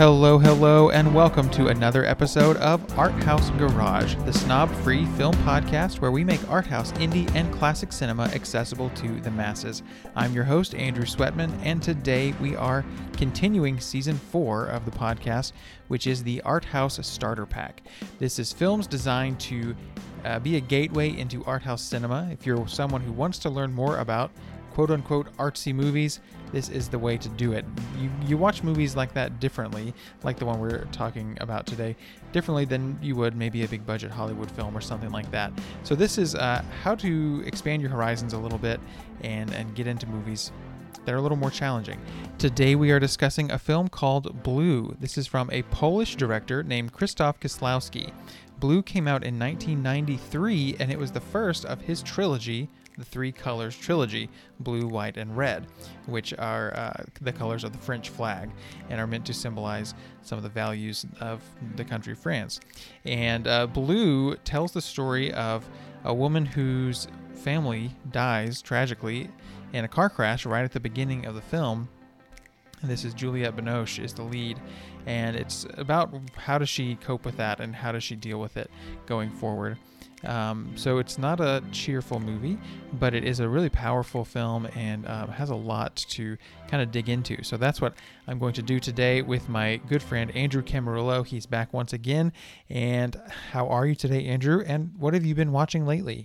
Hello, and welcome to another episode of Art House Garage, the snob-free film podcast where we make art house, indie, and classic cinema accessible to the masses. I'm your host, Andrew Sweatman, and today we are continuing Season 4 of the podcast, which is the Art House Starter Pack. This is films designed to be a gateway into art house cinema. If you're someone who wants to learn more about quote-unquote artsy movies, this is the way to do it. You watch movies like that differently, like the one we're talking about today, differently than you would maybe a big budget Hollywood film or something like that. So this is how to expand your horizons a little bit and get into movies that are a little more challenging. Today we are discussing a film called Blue. This is from a Polish director named Krzysztof Kieslowski. Blue came out in 1993, and it was the first of his trilogy, the Three Colors trilogy, blue, white, and red, which are the colors of the French flag and are meant to symbolize some of the values of the country of France. And Blue tells the story of a woman whose family dies tragically in a car crash right at the beginning of the film. And this is Juliette Binoche is the lead, and it's about how does she cope with that and how does she deal with it going forward. So it's not a cheerful movie, but it is a really powerful film and has a lot to kind of dig into. So that's what I'm going to do today with my good friend Andrew Camarillo. He's back once again. And how are you today, Andrew? And what have you been watching lately?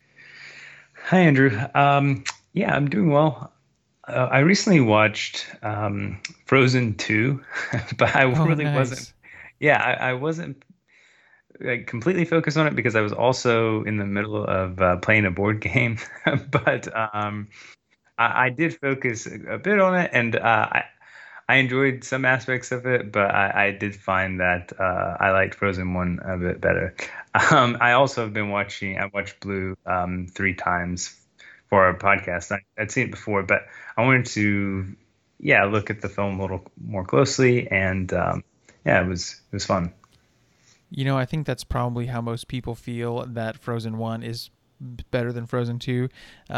Hi, Andrew. Yeah, I'm doing well. I recently watched Frozen 2, but I really nice. wasn't. Yeah, I wasn't completely focused on it because I was also in the middle of playing a board game. But I did focus a bit on it, and I enjoyed some aspects of it, but I did find that I liked Frozen 1 a bit better. I also have been watching. I watched Blue 3 times for our podcast. I'd seen it before, but I wanted to, look at the film a little more closely, and it was fun. You know, I think that's probably how most people feel that Frozen 1 is better than Frozen 2.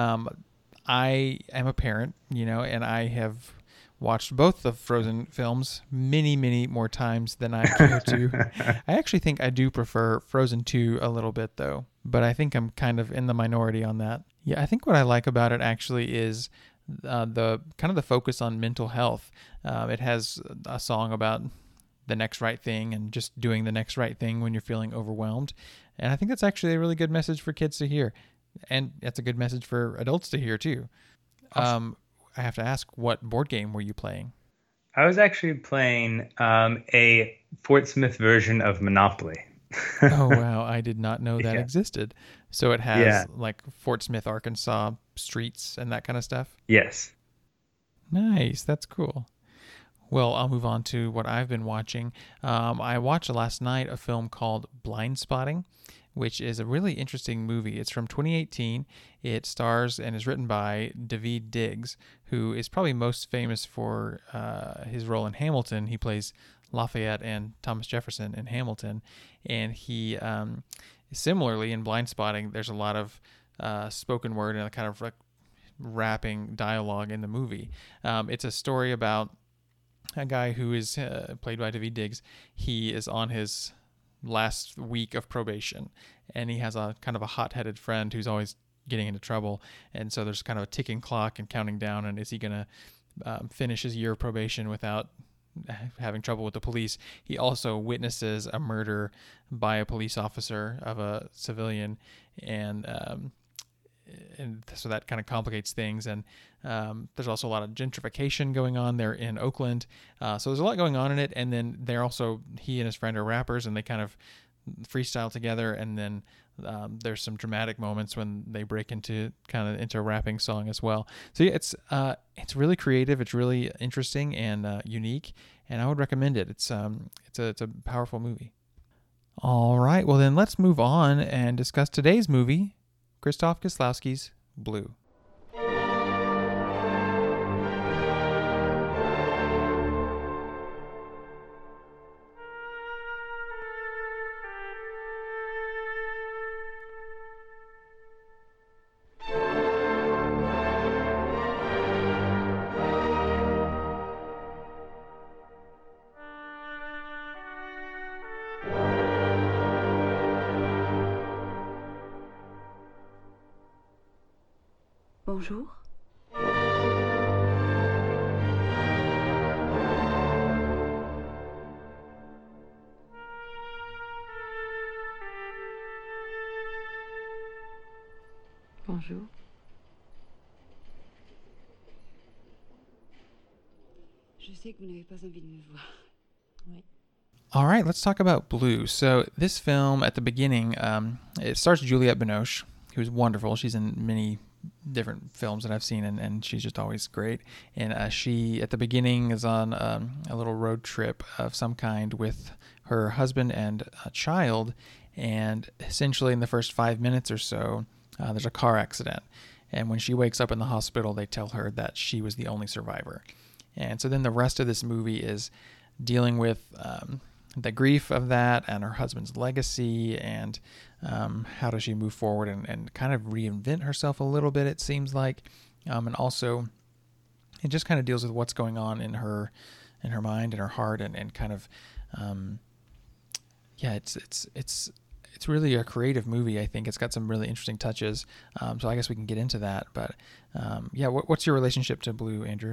I am a parent, and I have watched both the Frozen films many, many more times than I care to. I actually think I do prefer Frozen 2 a little bit, though, but I think I'm kind of in the minority on that. Yeah, I think what I like about it actually is the kind of the focus on mental health. It has a song about the next right thing and just doing the next right thing when you're feeling overwhelmed. And I think that's actually a really good message for kids to hear. And that's a good message for adults to hear too. Awesome. I have to ask, what board game were you playing? I was actually playing a Fort Smith version of Monopoly. Oh, wow. I did not know that Yeah. existed. So it Yeah. has like Fort Smith, Arkansas streets and that kind of stuff? Yes. Nice. That's cool. Well, I'll move on to what I've been watching. I watched last night a film called Blindspotting, which is a really interesting movie. It's from 2018. It stars and is written by Daveed Diggs, who is probably most famous for his role in Hamilton. He plays Lafayette and Thomas Jefferson in Hamilton. And he, similarly in Blindspotting, there's a lot of spoken word and a kind of like rapping dialogue in the movie. It's a story about a guy who is played by Daveed Diggs. He is on his last week of probation, and he has a kind of a hot-headed friend who's always getting into trouble. And so there's kind of a ticking clock and counting down, and is he going to finish his year of probation without having trouble with the police? He also witnesses a murder by a police officer of a civilian, and so that kind of complicates things. And there's also a lot of gentrification going on there in Oakland. So there's a lot going on in it. And then he and his friend are rappers, and they kind of freestyle together. And then there's some dramatic moments when they break into a rapping song as well. So yeah, it's really creative. It's really interesting and unique, and I would recommend it. It's a powerful movie. All right. Well, then let's move on and discuss today's movie, Krzysztof Kieslowski's Blue. Bonjour. Bonjour. Je sais que vous n'avez pas envie de me voir. Oui. All right, let's talk about Blue. So this film, at the beginning, it stars Juliette Binoche, who's wonderful. She's in many different films that I've seen, and she's just always great. And she, at the beginning, is on a little road trip of some kind with her husband and a child. And essentially, in the first 5 minutes or so, there's a car accident. And when she wakes up in the hospital, they tell her that she was the only survivor. And so then the rest of this movie is dealing with the grief of that and her husband's legacy, and how does she move forward and kind of reinvent herself a little bit, it seems like. And also it just kind of deals with what's going on in her mind and her heart, and kind of it's really a creative movie. I think it's got some really interesting touches. So I guess we can get into that. But what's your relationship to Blue, Andrew?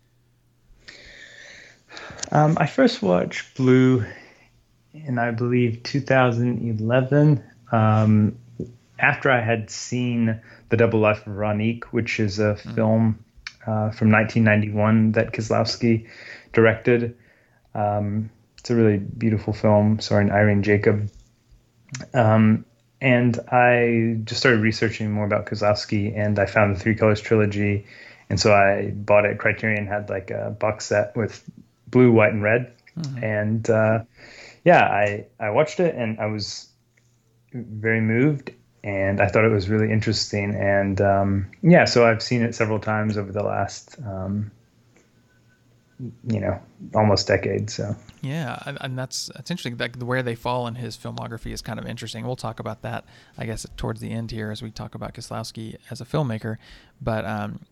I first watched Blue in, I believe, 2011, after I had seen The Double Life of Veronique, which is a film from 1991 that Kieslowski directed. It's a really beautiful film starring Irene Jacob. And I just started researching more about Kieslowski, and I found the Three Colors trilogy. And so I bought it. Criterion had like a box set with Blue, White, and Red. Mm-hmm. And I watched it, and I was very moved, and I thought it was really interesting. And so I've seen it several times over the last almost decade. So and that's interesting. That where they fall in his filmography is kind of interesting. We'll talk about that, I guess, towards the end here as we talk about Kieslowski as a filmmaker. But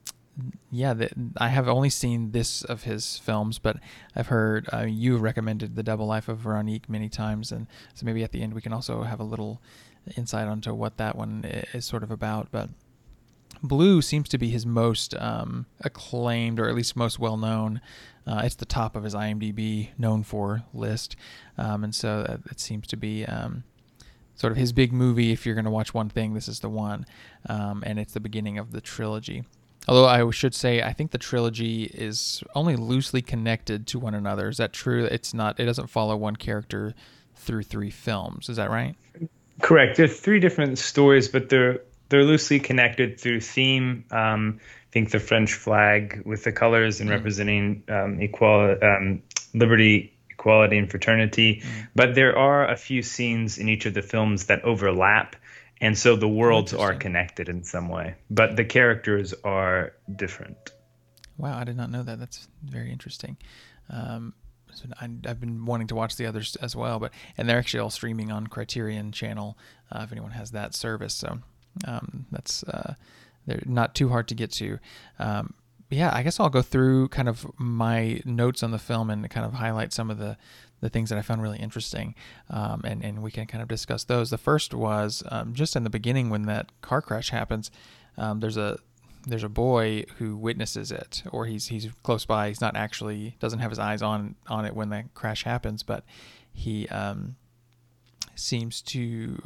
I have only seen this of his films, but I've heard you recommended The Double Life of Veronique many times, and so maybe at the end we can also have a little insight onto what that one is sort of about. But Blue seems to be his most acclaimed, or at least most well-known. It's the top of his IMDb known for list, and so it seems to be sort of his big movie. If you're going to watch one thing, this is the one, and it's the beginning of the trilogy. Although I should say, I think the trilogy is only loosely connected to one another. Is that true? It doesn't follow one character through 3 films. Is that right? Correct. There are 3 different stories, but they're loosely connected through theme. I think the French flag with the colors and representing liberty, equality, and fraternity. But there are a few scenes in each of the films that overlap. And so the worlds are connected in some way, but the characters are different. Wow, I did not know that. That's very interesting. I've been wanting to watch the others as well, and they're actually all streaming on Criterion Channel, if anyone has that service. So that's they're not too hard to get to. I guess I'll go through kind of my notes on the film and kind of highlight some of the things that I found really interesting, and we can kind of discuss those. The first was just in the beginning when that car crash happens. There's a boy who witnesses it, or he's close by. He's not actually doesn't have his eyes on it when that crash happens, but he seems to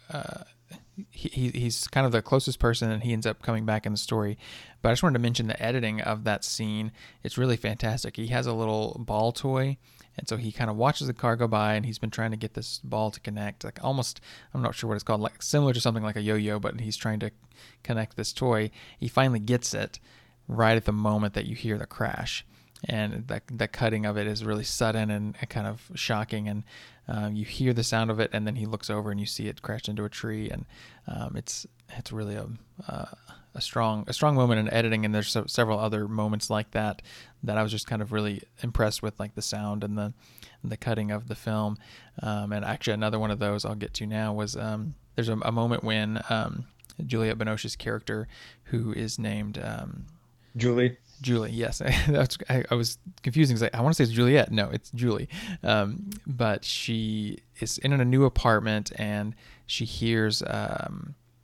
he's kind of the closest person, and he ends up coming back in the story. But I just wanted to mention the editing of that scene. It's really fantastic. He has a little ball toy, and so he kind of watches the car go by, and he's been trying to get this ball to connect, like almost, I'm not sure what it's called, like similar to something like a yo-yo, but he's trying to connect this toy. He finally gets it right at the moment that you hear the crash. And that cutting of it is really sudden and kind of shocking, and you hear the sound of it, and then he looks over and you see it crash into a tree, and it's really a strong moment in editing. And there's several other moments like that I was just kind of really impressed with, like the sound and the cutting of the film. And actually another one of those I'll get to now was there's a moment when Juliette Binoche's character, who is named Julie, yes. I was confusing. I want to say it's Juliette. No, it's Julie. But she is in a new apartment, and she hears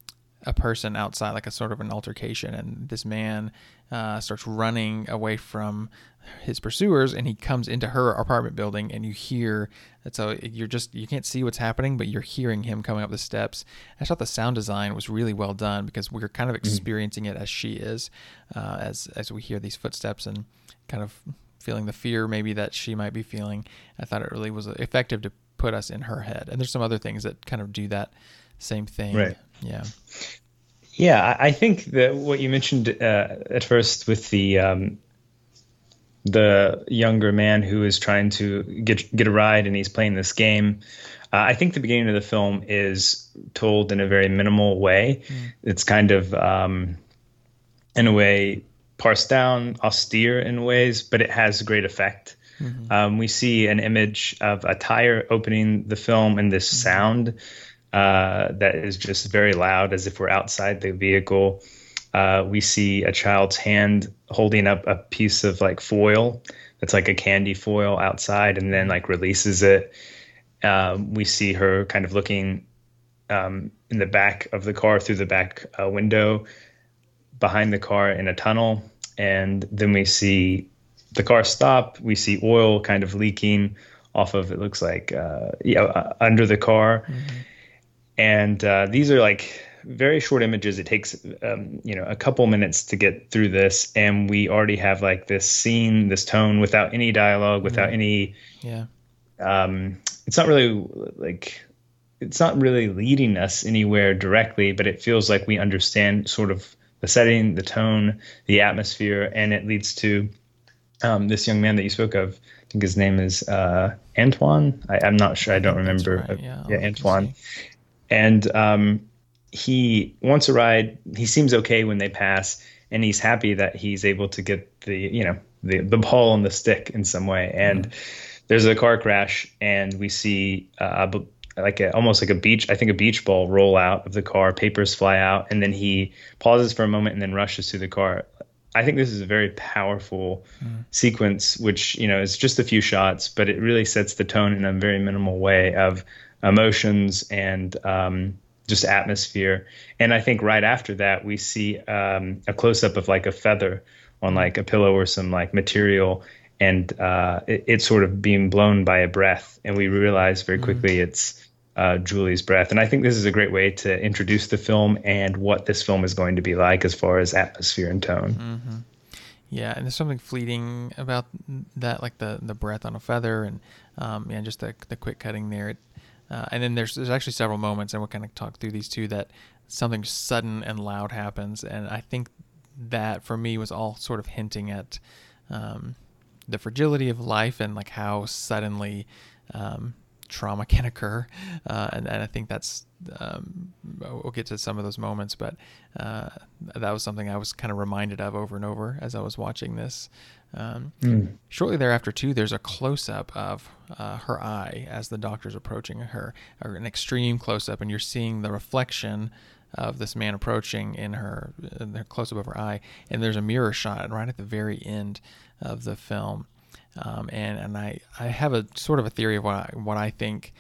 a person outside, like a sort of an altercation, and this man starts running away from his pursuers, and he comes into her apartment building, and you hear that. So you can't see what's happening, but you're hearing him coming up the steps. I thought the sound design was really well done, because we're kind of experiencing it as she is, as we hear these footsteps and kind of feeling the fear maybe that she might be feeling. I thought it really was effective to put us in her head. And there's some other things that kind of do that same thing. Right. Yeah. Yeah, I think that what you mentioned at first with the younger man who is trying to get a ride and he's playing this game. I think the beginning of the film is told in a very minimal way. It's kind of, in a way, parsed down, austere in ways, but it has great effect. We see an image of a tire opening the film, and this sound that is just very loud, as if we're outside the vehicle. We see a child's hand holding up a piece of like foil that's like a candy foil outside, and then like releases it. We see her kind of looking in the back of the car through the back window behind the car in a tunnel. And then we see the car stop. We see oil kind of leaking off of, it looks like, under the car. And these are like very short images. It takes, a couple minutes to get through this. And we already have like this scene, this tone without any dialogue, without any, it's not really leading us anywhere directly, but it feels like we understand sort of the setting, the tone, the atmosphere, and it leads to this young man that you spoke of. I think his name is Antoine. I'm not sure. I don't remember. Right. Yeah, Antoine. And he wants a ride. He seems okay when they pass, and he's happy that he's able to get the ball on the stick in some way. And there's a car crash, and we see almost like a beach ball roll out of the car, papers fly out, and then he pauses for a moment and then rushes to the car. I think this is a very powerful sequence, which, is just a few shots, but it really sets the tone in a very minimal way of emotions and just atmosphere. And I think right after that, we see a close up of like a feather on like a pillow or some like material, and it's sort of being blown by a breath. And we realize very quickly it's Julie's breath. And I think this is a great way to introduce the film and what this film is going to be like as far as atmosphere and tone. Yeah, and there's something fleeting about that, like the breath on a feather, and just the quick cutting there. And then there's actually several moments, and we'll kind of talk through these two, that something sudden and loud happens. And I think that for me was all sort of hinting at the fragility of life and like how suddenly trauma can occur. And I think that's, we'll get to some of those moments, but that was something I was kind of reminded of over and over as I was watching this. Shortly thereafter too, there's a close-up of her eye as the doctor's approaching her, or an extreme close-up, and you're seeing the reflection of this man approaching in the close-up of her eye, and there's a mirror shot right at the very end of the film. And I have a sort of a theory of what I think,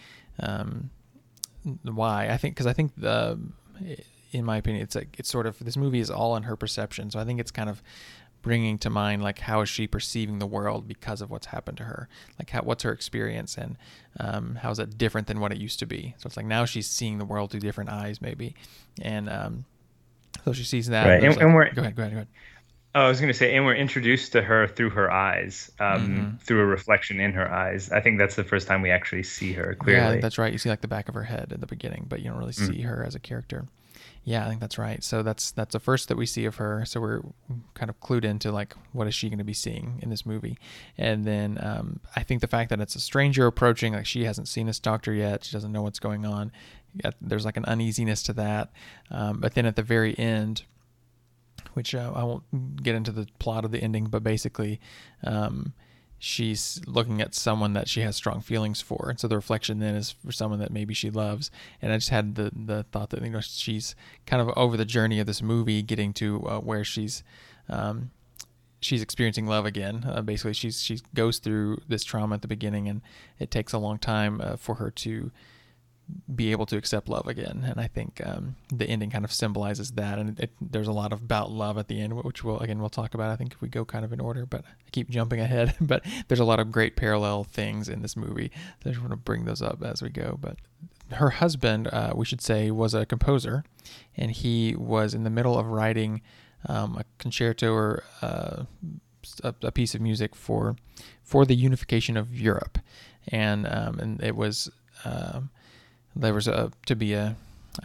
because I think in my opinion, it's sort of, this movie is all in her perception. So I think it's kind of bringing to mind, like, how is she perceiving the world because of what's happened to her? Like, what's her experience, and how is it different than what it used to be? So it's like now she's seeing the world through different eyes, maybe. And so she sees that. Right. And we're, go ahead. Oh, I was going to say, and we're introduced to her through her eyes, through a reflection in her eyes. I think that's the first time we actually see her clearly. Yeah, that's right. You see like the back of her head at the beginning, but you don't really see her as a character. Yeah, I think that's right. So that's the first that we see of her. So we're kind of clued into like, what is she going to be seeing in this movie? And then I think the fact that it's a stranger approaching, like she hasn't seen this doctor yet, she doesn't know what's going on. There's like an uneasiness to that. But then at the very end, which I won't get into the plot of the ending, but basically she's looking at someone that she has strong feelings for. And so the reflection then is for someone that maybe she loves. And I just had the thought that, she's kind of over the journey of this movie, getting to where she's experiencing love again. Basically, she goes through this trauma at the beginning, and it takes a long time for her to be able to accept love again. And I think the ending kind of symbolizes that. And there's a lot about love at the end, which we'll talk about, I think, if we go kind of in order, but I keep jumping ahead. But there's a lot of great parallel things in this movie. So I just want to bring those up as we go. But her husband, we should say, was a composer, and he was in the middle of writing a concerto or a piece of music for the unification of Europe. And it was... there was to be an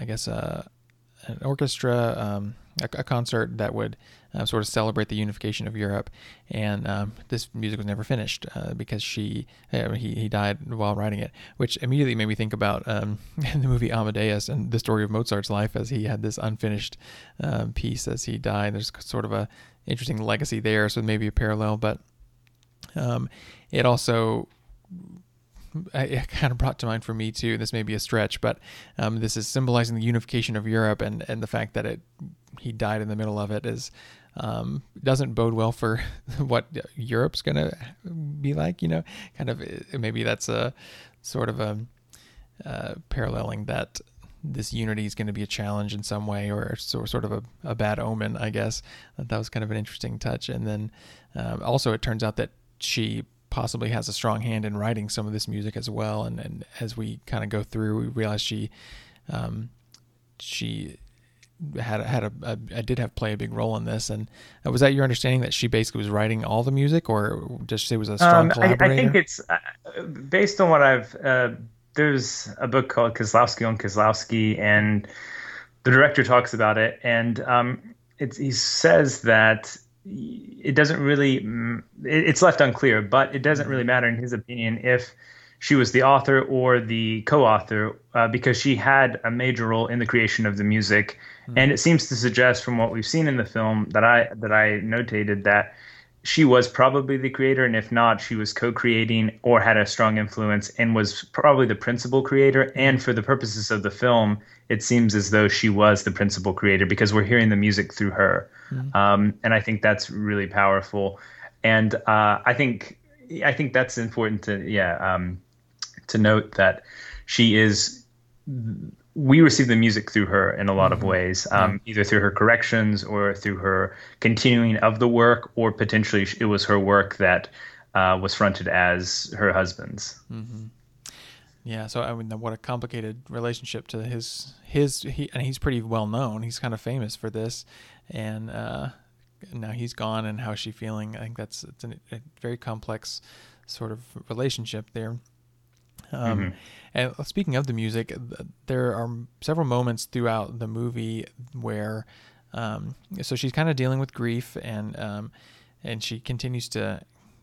orchestra, a concert that would sort of celebrate the unification of Europe, and this music was never finished because he died while writing it, which immediately made me think about the movie Amadeus and the story of Mozart's life, as he had this unfinished piece as he died. There's sort of a interesting legacy there, so maybe a parallel, but it also... it kind of brought to mind for me too, this may be a stretch, but this is symbolizing the unification of Europe, and the fact that he died in the middle of it doesn't bode well for what Europe's going to be like, kind of. Maybe that's a sort of a paralleling that this unity is going to be a challenge in some way, or sort of a bad omen, I guess. That was kind of an interesting touch. And then also it turns out that she possibly has a strong hand in writing some of this music as well. And as we kind of go through, we realize she did play a big role in this. And was that your understanding, that she basically was writing all the music, or just she was a strong collaborator? I think it's based on what there's a book called Kieslowski on Kieslowski, and the director talks about it. And he says that it doesn't really, it's left unclear, but it doesn't really matter in his opinion if she was the author or the co-author, because she had a major role in the creation of the music. And it seems to suggest, from what we've seen in the film, that I notated, that she was probably the creator, and if not, she was co-creating or had a strong influence and was probably the principal creator. And for the purposes of the film, it seems as though she was the principal creator, because we're hearing the music through her. And I think that's really powerful. And I think that's important to note, that we receive the music through her in a lot of ways, either through her corrections or through her continuing of the work, or potentially it was her work that was fronted as her husband's. Yeah, so I mean, what a complicated relationship to and he's pretty well known. He's kind of famous for this, and now he's gone, and how's she feeling? I think it's a very complex sort of relationship there. And speaking of the music, there are several moments throughout the movie where, so she's kind of dealing with grief, and she continues to,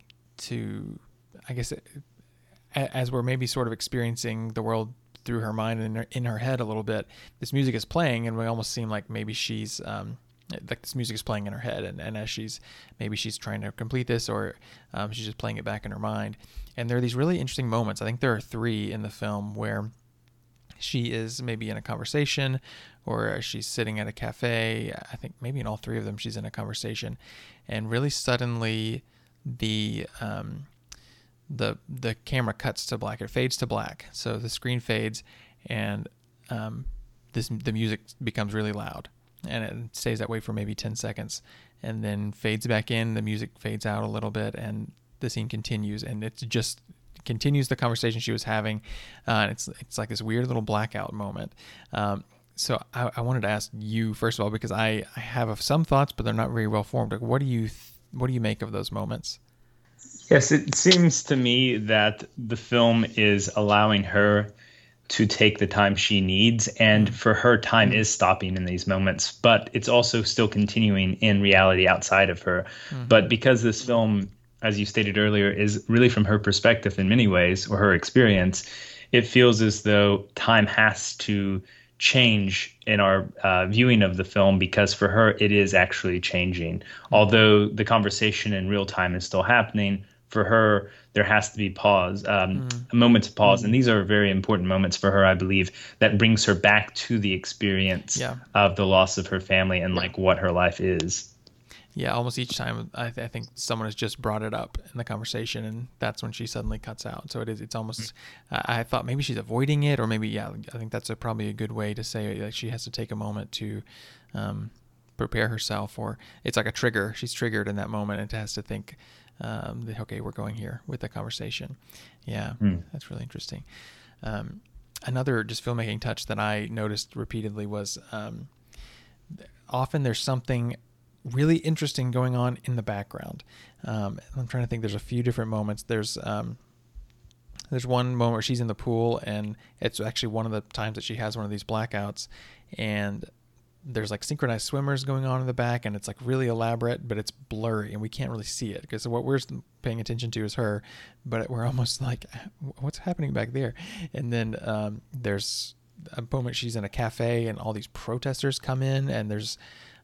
I guess, as we're maybe sort of experiencing the world through her mind and in her head a little bit, this music is playing, and we almost seem like maybe she's, like this music is playing in her head, and as she's trying to complete this, or she's just playing it back in her mind. And there are these really interesting moments. I think there are 3 in the film where she is maybe in a conversation, or she's sitting at a cafe. I think maybe in all 3 of them she's in a conversation, and really suddenly the camera cuts to black. It fades to black, so the screen fades, and the music becomes really loud, and it stays that way for maybe 10 seconds, and then fades back in. The music fades out a little bit, and the scene continues, and it just continues the conversation she was having. And it's like this weird little blackout moment. So I wanted to ask you, first of all, because I have some thoughts, but they're not very well formed. Like, what do you make of those moments? Yes, it seems to me that the film is allowing her to take the time she needs, and for her, time is stopping in these moments, but it's also still continuing in reality outside of her. But because this film, as you stated earlier, is really from her perspective in many ways, or her experience, it feels as though time has to change in our viewing of the film, because for her, it is actually changing. Although the conversation in real time is still happening, for her, there has to be a moment of pause. And these are very important moments for her, I believe, that brings her back to the experience of the loss of her family and like what her life is. Yeah, almost each time I think someone has just brought it up in the conversation, and that's when she suddenly cuts out. So it's almost, I thought maybe she's avoiding it, or maybe, yeah, I think that's probably a good way to say, like, she has to take a moment to prepare herself, or it's like a trigger. She's triggered in that moment and has to think, okay, we're going here with the conversation. Yeah, that's really interesting. Another just filmmaking touch that I noticed repeatedly was often there's something really interesting going on in the background. I'm trying to think. There's a few different moments. There's one moment where she's in the pool, and it's actually one of the times that she has one of these blackouts, and there's like synchronized swimmers going on in the back, and it's like really elaborate, but it's blurry and we can't really see it because what we're paying attention to is her, but we're almost like, what's happening back there? And then there's a moment she's in a cafe and all these protesters come in, and there's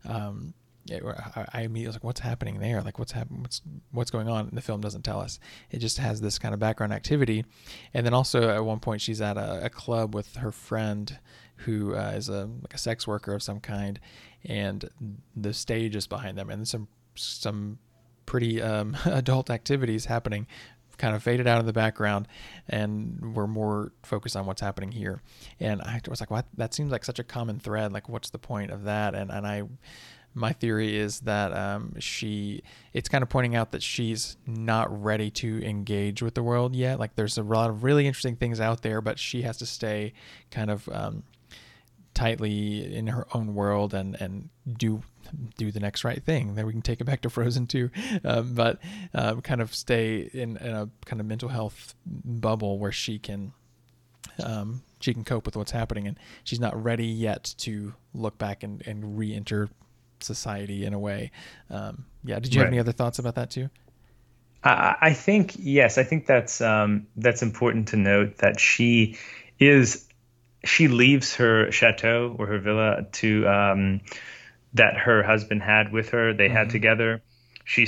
I immediately was like, what's happening there? Like, what's going on? And the film doesn't tell us. It just has this kind of background activity. And then also at one point she's at a club with her friend who is like a sex worker of some kind, and the stage is behind them, and some pretty adult activities happening, kind of faded out in the background, and we're more focused on what's happening here. And I was like, what? That seems like such a common thread. Like, what's the point of that? My theory is that it's kind of pointing out that she's not ready to engage with the world yet. Like, there's a lot of really interesting things out there, but she has to stay kind of tightly in her own world and do the next right thing. Then we can take it back to Frozen 2, but kind of stay in a kind of mental health bubble where she can cope with what's happening, and she's not ready yet to look back and re-enter society in a way. Did you have any other thoughts about that too? I think, yes, I think that's important to note that she leaves her chateau or her villa to that her husband had with her. They had together. She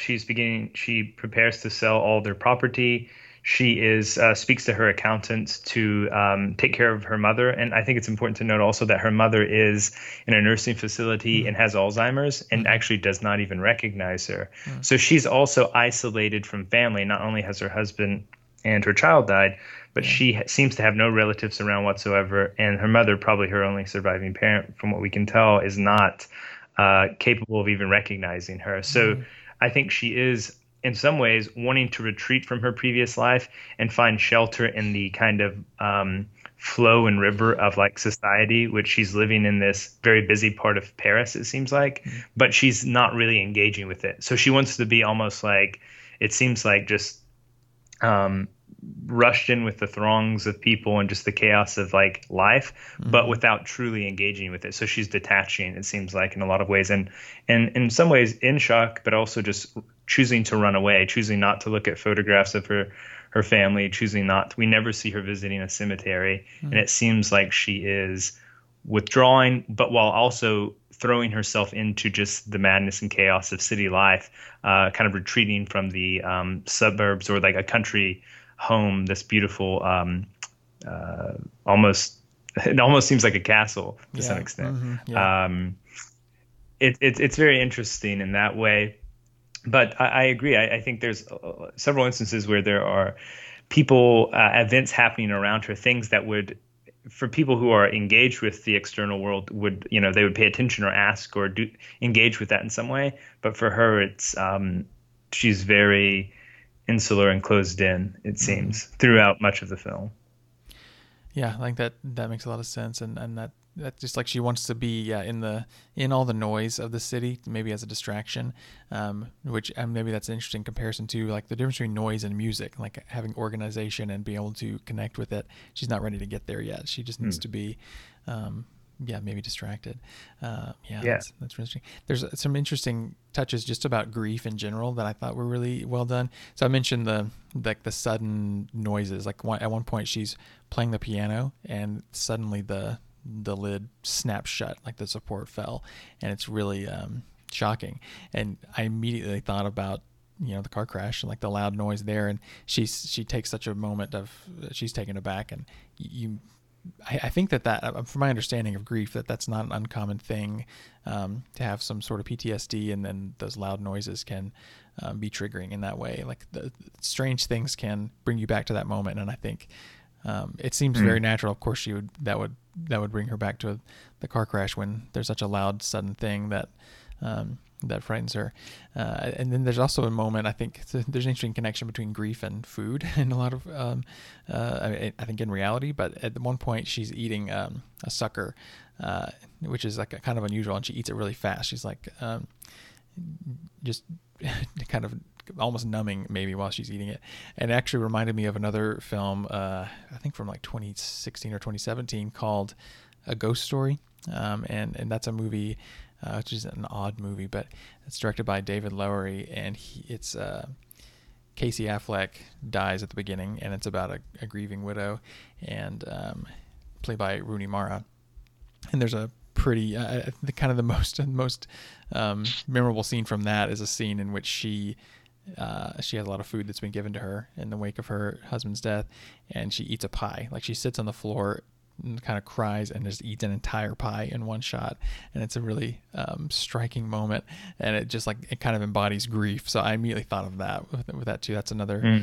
prepares to sell all their property. She speaks to her accountant to take care of her mother. And I think it's important to note also that her mother is in a nursing facility and has Alzheimer's and actually does not even recognize her. So she's also isolated from family. Not only has her husband and her child died, but she seems to have no relatives around whatsoever. And her mother, probably her only surviving parent, from what we can tell, is not capable of even recognizing her. So I think she is, in some ways, wanting to retreat from her previous life and find shelter in the kind of flow and river of like society, which she's living in this very busy part of Paris, it seems like, but she's not really engaging with it. So she wants to be almost like, it seems like, just rushed in with the throngs of people and just the chaos of like life, but without truly engaging with it. So she's detaching, it seems like, in a lot of ways, and in some ways in shock, but also just choosing to run away, choosing not to look at photographs of her family, we never see her visiting a cemetery. And it seems like she is withdrawing, but while also throwing herself into just the madness and chaos of city life, kind of retreating from the suburbs or like a country home, this beautiful, it almost seems like a castle to some extent. It's very interesting in that way. But I agree. I think there's several instances where there are events happening around her, things that would, for people who are engaged with the external world, they would pay attention or ask or engage with that in some way. But for her, it's she's very insular and closed in, it seems, throughout much of the film. Yeah, I think that makes a lot of sense, and that's just like she wants to be in all the noise of the city, maybe as a distraction, which maybe that's an interesting comparison to like the difference between noise and music, like having organization and being able to connect with it. She's not ready to get there yet. She just needs to be maybe distracted. That's interesting. There's some interesting touches just about grief in general that I thought were really well done. So I mentioned the sudden noises. Like at one point she's playing the piano and suddenly the lid snaps shut, like the support fell, and it's really shocking. And I immediately thought about the car crash and like the loud noise there, and she takes such a moment of she's taken aback, and you I think that from my understanding of grief, that's not an uncommon thing, to have some sort of PTSD, and then those loud noises can be triggering in that way. Like the strange things can bring you back to that moment, and I think it seems very natural. Of course, that would bring her back to the car crash when there's such a loud, sudden thing that frightens her. And then there's also a moment, I think there's an interesting connection between grief and food in a lot of, I think in reality, but at one point she's eating a sucker, which is like kind of unusual, and she eats it really fast. She's like just kind of almost numbing maybe while she's eating it. And it actually reminded me of another film, I think from like 2016 or 2017, called A Ghost Story. And that's a movie, which is an odd movie, but it's directed by David Lowery, and it's Casey Affleck dies at the beginning, and it's about a grieving widow, and played by Rooney Mara. And there's a pretty kind of the most memorable scene from that is a scene in which she has a lot of food that's been given to her in the wake of her husband's death, and she eats a pie. Like, she sits on the floor and kind of cries and just eats an entire pie in one shot, and it's a really striking moment, and it just it kind of embodies grief. So I immediately thought of that with that too. That's another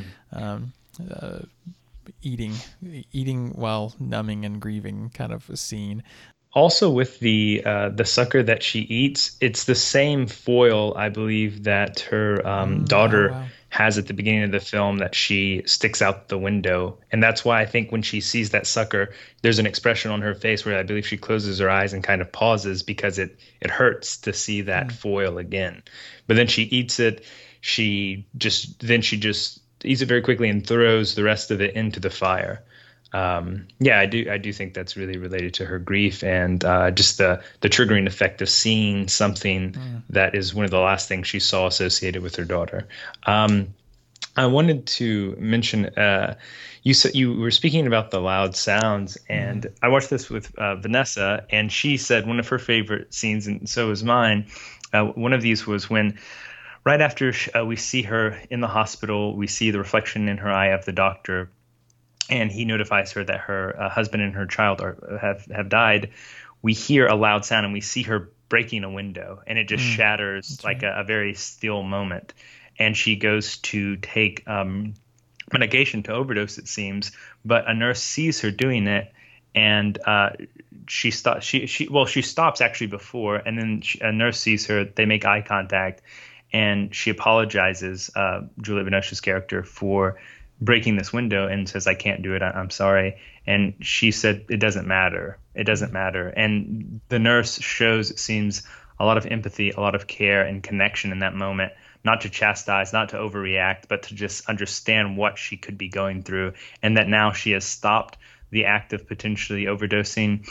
eating while numbing and grieving kind of a scene. Also, with the sucker that she eats, it's the same foil, I believe, that her daughter has at the beginning of the film, that she sticks out the window. And that's why I think when she sees that sucker, there's an expression on her face where I believe she closes her eyes and kind of pauses, because it hurts to see that foil again. But then she eats it. She just eats it very quickly and throws the rest of it into the fire. I do think that's really related to her grief, and just the triggering effect of seeing something that is one of the last things she saw associated with her daughter. I wanted to mention, you said you were speaking about the loud sounds, and I watched this with Vanessa, and she said one of her favorite scenes, and so was mine. One of these was when, right after we see her in the hospital, we see the reflection in her eye of the doctor, and he notifies her that her husband and her child have died. We hear a loud sound, and we see her breaking a window, and it just shatters a very still moment. And she goes to take medication to overdose, it seems, but a nurse sees her doing it, and she stops. She stops actually before, and then a nurse sees her. They make eye contact, and she apologizes, Juliette Binoche's character, for breaking this window, and says, "I can't do it. I'm sorry." And she said, "It doesn't matter. It doesn't matter." And the nurse shows, it seems, a lot of empathy, a lot of care and connection in that moment, not to chastise, not to overreact, but to just understand what she could be going through, and that now she has stopped the act of potentially overdosing.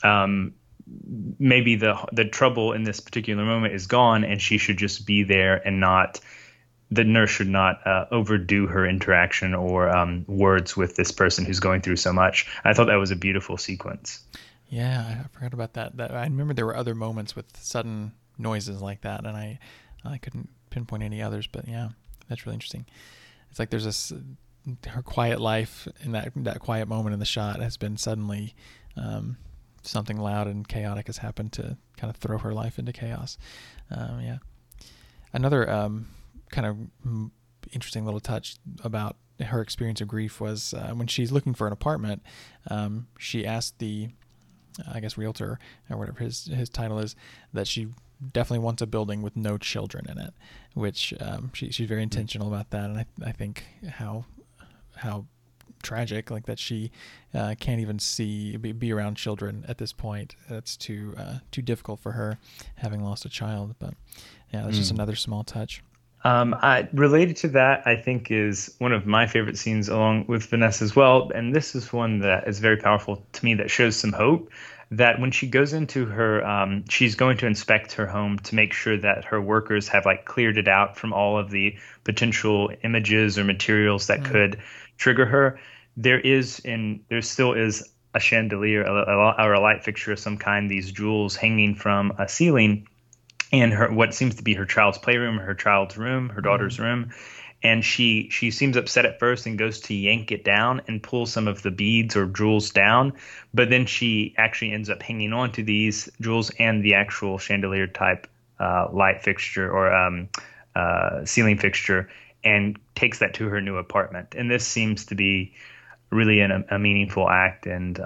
Maybe the trouble in this particular moment is gone, and she should just be there, and the nurse should not overdo her interaction or words with this person who's going through so much. I thought that was a beautiful sequence. Yeah, I forgot about that. I remember there were other moments with sudden noises like that, and I couldn't pinpoint any others, but yeah, that's really interesting. It's like there's her quiet life in that quiet moment in the shot has been suddenly something loud and chaotic has happened to kind of throw her life into chaos. Another kind of interesting little touch about her experience of grief was when she's looking for an apartment, she asked the realtor, or whatever his title is, that she definitely wants a building with no children in it, which she's very intentional about that. And I think how tragic, like, that she can't even be around children at this point. That's too difficult for her, having lost a child. But yeah, that's just another small touch. Related to that, I think, is one of my favorite scenes, along with Vanessa as well. And this is one that is very powerful to me, that shows some hope. That when she goes into her, she's going to inspect her home to make sure that her workers have cleared it out from all of the potential images or materials that could trigger her. There still is a chandelier or a light fixture of some kind, these jewels hanging from a ceiling in what seems to be her child's playroom, her child's room, her daughter's room. and she seems upset at first and goes to yank it down and pull some of the beads or jewels down, but then she actually ends up hanging on to these jewels and the actual chandelier type light fixture or ceiling fixture, and takes that to her new apartment. And this seems to be really a meaningful act, and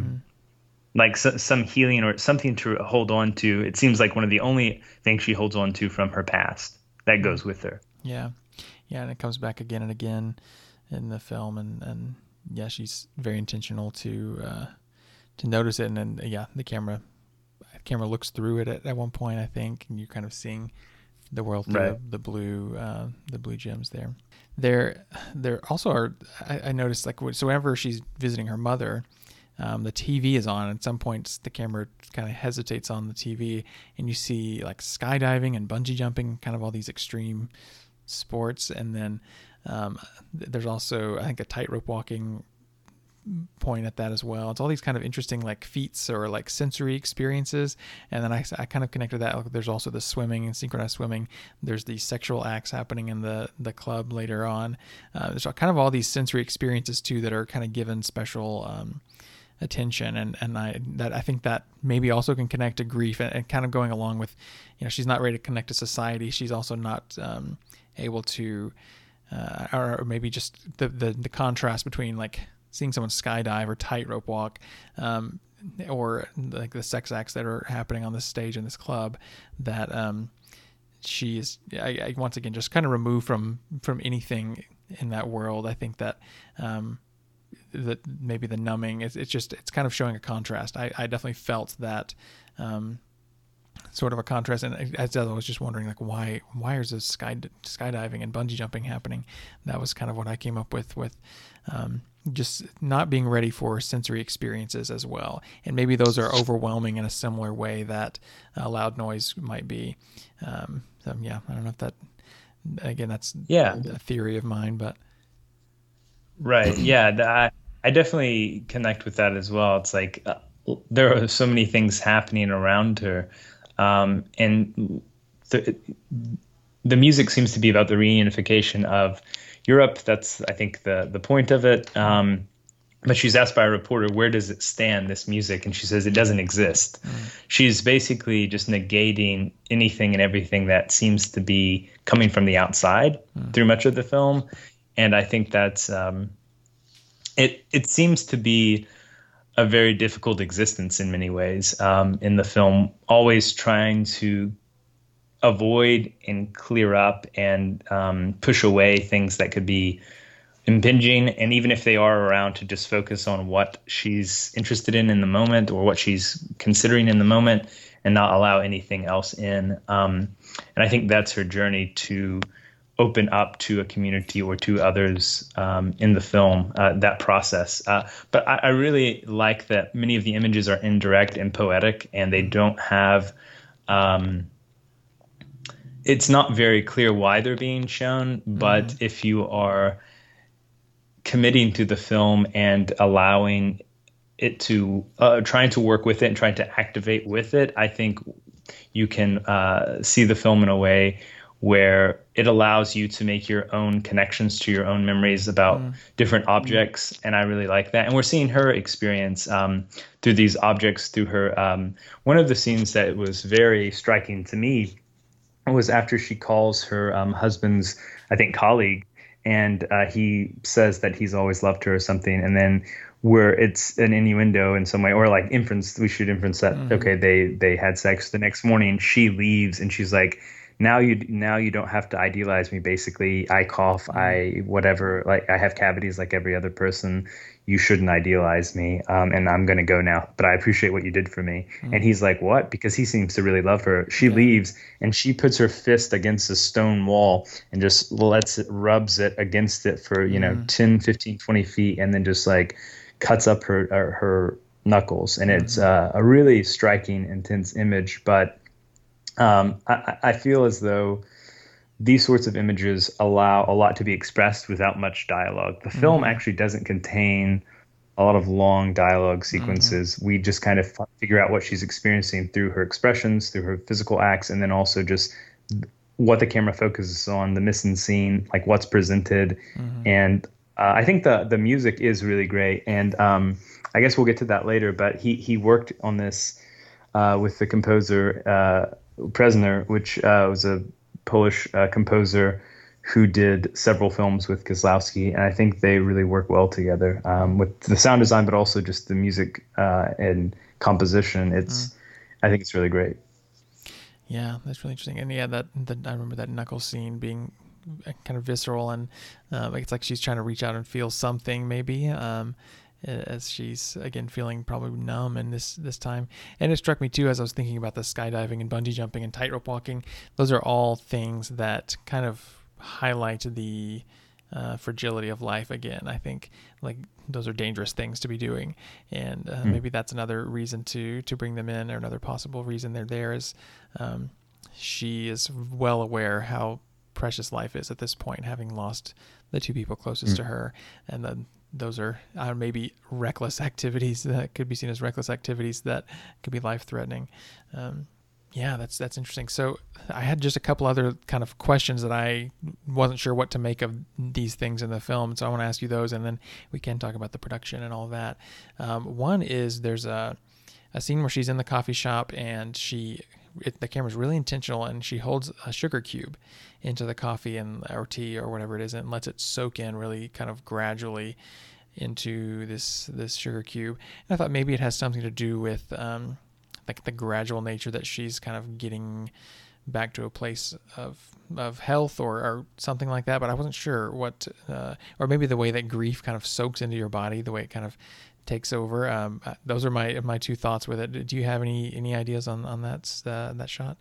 like some healing or something to hold on to. It seems like one of the only things she holds on to from her past that goes with her. Yeah, and it comes back again and again in the film, and yeah, she's very intentional to notice it, and then the camera looks through it at one point, I think, and you're kind of seeing the world through the blue gems there. There also are, I noticed, like, so whenever she's visiting her mother, the TV is on. At some points, the camera kind of hesitates on the TV, and you see like skydiving and bungee jumping, kind of all these extreme sports. And then there's also, I think, a tightrope walking point at that as well. It's all these kind of interesting like feats or like sensory experiences. And then I kind of connected that. Like, there's also the swimming and synchronized swimming. There's the sexual acts happening in the club later on. There's kind of all these sensory experiences too that are kind of given special attention, and I think that maybe also can connect to grief, and kind of going along with, she's not ready to connect to society. She's also not able to, or maybe just the contrast between like seeing someone skydive or tightrope walk, or like the sex acts that are happening on this stage in this club, that she is I once again just kind of removed from anything in that world. I think that that maybe the numbing it's kind of showing a contrast. I definitely felt that sort of a contrast, and as I was just wondering, like, why is this skydiving and bungee jumping happening? That was kind of what I came up with just not being ready for sensory experiences as well, and maybe those are overwhelming in a similar way that loud noise might be. So yeah, I don't know if that, again, that's a theory of mine, but right, yeah, I definitely connect with that as well. It's like there are so many things happening around her, and the music seems to be about the reunification of Europe. That's, I think, the point of it. But she's asked by a reporter, where does it stand, this music? And she says it doesn't exist. She's basically just negating anything and everything that seems to be coming from the outside through much of the film. And I think that's it seems to be a very difficult existence in many ways in the film, always trying to avoid and clear up and push away things that could be impinging. And even if they are around, to just focus on what she's interested in the moment, or what she's considering in the moment, and not allow anything else in. And I think that's her journey to open up to a community or to others in the film, that process. But I really like that many of the images are indirect and poetic, and they don't have... it's not very clear why they're being shown, but if you are committing to the film and allowing it to, trying to work with it and trying to activate with it, I think you can see the film in a way where it allows you to make your own connections to your own memories about different objects. And I really like that. And we're seeing her experience through these objects, through her. One of the scenes that was very striking to me was after she calls her husband's, I think, colleague, and he says that he's always loved her or something. And then where it's an innuendo in some way, or like inference, we should inference that, okay, they had sex. The next morning she leaves and she's like, now you don't have to idealize me. Basically, I cough, I whatever, like I have cavities like every other person. You shouldn't idealize me, and I'm going to go now. But I appreciate what you did for me. And he's like, what? Because he seems to really love her. She leaves, and she puts her fist against a stone wall and just rubs it against it for 10, 15, 20 feet, and then just like cuts up her knuckles. And it's a really striking, intense image. But I feel as though these sorts of images allow a lot to be expressed without much dialogue. The film actually doesn't contain a lot of long dialogue sequences. We just kind of figure out what she's experiencing through her expressions, through her physical acts, and then also just what the camera focuses on, the mise en scene, like what's presented. And I think the music is really great. And I guess we'll get to that later, but he worked on this with the composer Presner, which was a Polish composer who did several films with Kieslowski, and I think they really work well together with the sound design, but also just the music and composition. I think it's really great. Yeah, that's really interesting. And yeah, I remember that knuckle scene being kind of visceral, and it's like she's trying to reach out and feel something, maybe, as she's again feeling probably numb in this time. And it struck me too, as I was thinking about the skydiving and bungee jumping and tightrope walking. Those are all things that kind of highlight the fragility of life again. I think like those are dangerous things to be doing, and maybe that's another reason to bring them in, or another possible reason they're there is she is well aware how precious life is at this point, having lost the two people closest to her, and then those are maybe reckless activities that could be seen as reckless activities that could be life-threatening. Yeah, that's interesting. So I had just a couple other kind of questions that I wasn't sure what to make of these things in the film. So I want to ask you those, and then we can talk about the production and all of that. One is there's a scene where she's in the coffee shop, and the camera's really intentional, and she holds a sugar cube into the coffee or tea or whatever it is, and lets it soak in really kind of gradually into this sugar cube. And I thought maybe it has something to do with like the gradual nature that she's kind of getting back to a place of health or something like that, but I wasn't sure what, or maybe the way that grief kind of soaks into your body, the way it kind of takes over. Those are my two thoughts with it. Do you have any ideas on that shot?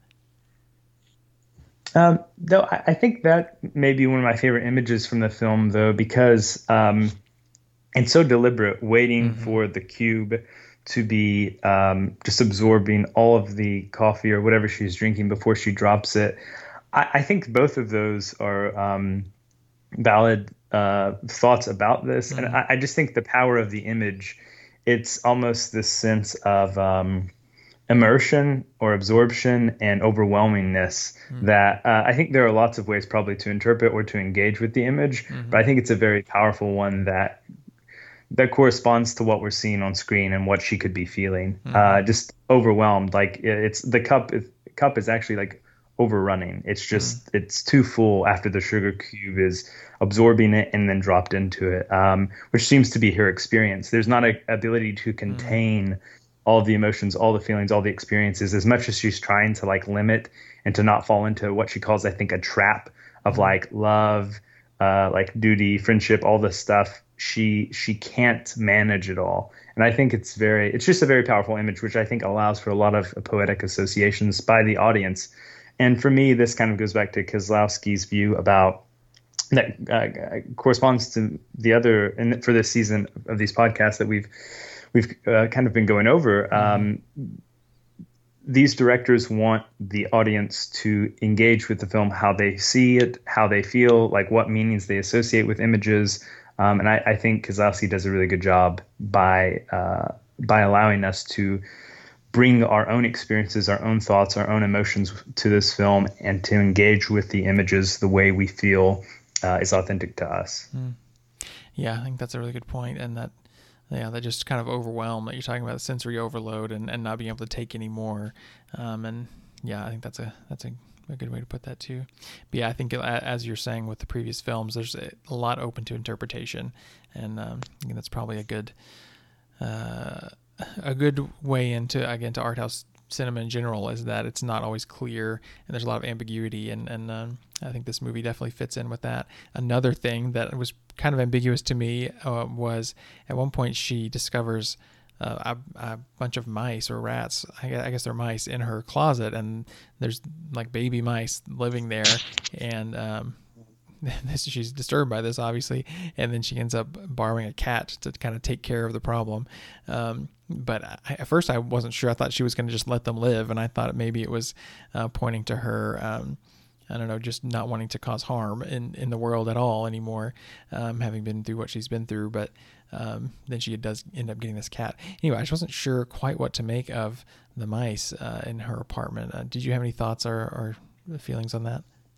Though I think that may be one of my favorite images from the film, though, because it's so deliberate, waiting for the cube to be just absorbing all of the coffee or whatever she's drinking before she drops it. I think both of those are valid thoughts about this. And I just think the power of the image, it's almost this sense of immersion or absorption and overwhelmingness that I think there are lots of ways probably to interpret or to engage with the image, but I think it's a very powerful one that corresponds to what we're seeing on screen and what she could be feeling. Just overwhelmed. Like it's the cup is actually like overrunning. It's just, it's too full after the sugar cube is absorbing it and then dropped into it, which seems to be her experience. There's not an ability to contain all the emotions, all the feelings, all the experiences, as much as she's trying to like limit and to not fall into what she calls, I think, a trap of like love, like duty, friendship, all this stuff. She can't manage it all. And I think it's just a very powerful image, which I think allows for a lot of poetic associations by the audience. And for me, this kind of goes back to Kieslowski's view about that corresponds to the other, and for this season of these podcasts that we've kind of been going over. These directors want the audience to engage with the film, how they see it, how they feel, like what meanings they associate with images. And I think Kieslowski does a really good job by allowing us to bring our own experiences, our own thoughts, our own emotions to this film, and to engage with the images the way we feel is authentic to us. Yeah, I think that's a really good point. And that just kind of overwhelm that you're talking about, the sensory overload and not being able to take any more. And yeah, I think that's a good way to put that too. But yeah, I think as you're saying with the previous films, there's a lot open to interpretation, and that's probably a good way into art house cinema in general, is that it's not always clear and there's a lot of ambiguity, and I think this movie definitely fits in with that. Another thing that was kind of ambiguous to me was at one point she discovers a bunch of mice or rats, I guess they're mice, in her closet, and there's like baby mice living there, and she's disturbed by this, obviously, and then she ends up borrowing a cat to kind of take care of the problem. But at first I wasn't sure. I thought she was going to just let them live, and I thought maybe it was pointing to her, I don't know, just not wanting to cause harm in the world at all anymore, having been through what she's been through. But then she does end up getting this cat. Anyway, I just wasn't sure quite what to make of the mice in her apartment. Did you have any thoughts or feelings on that?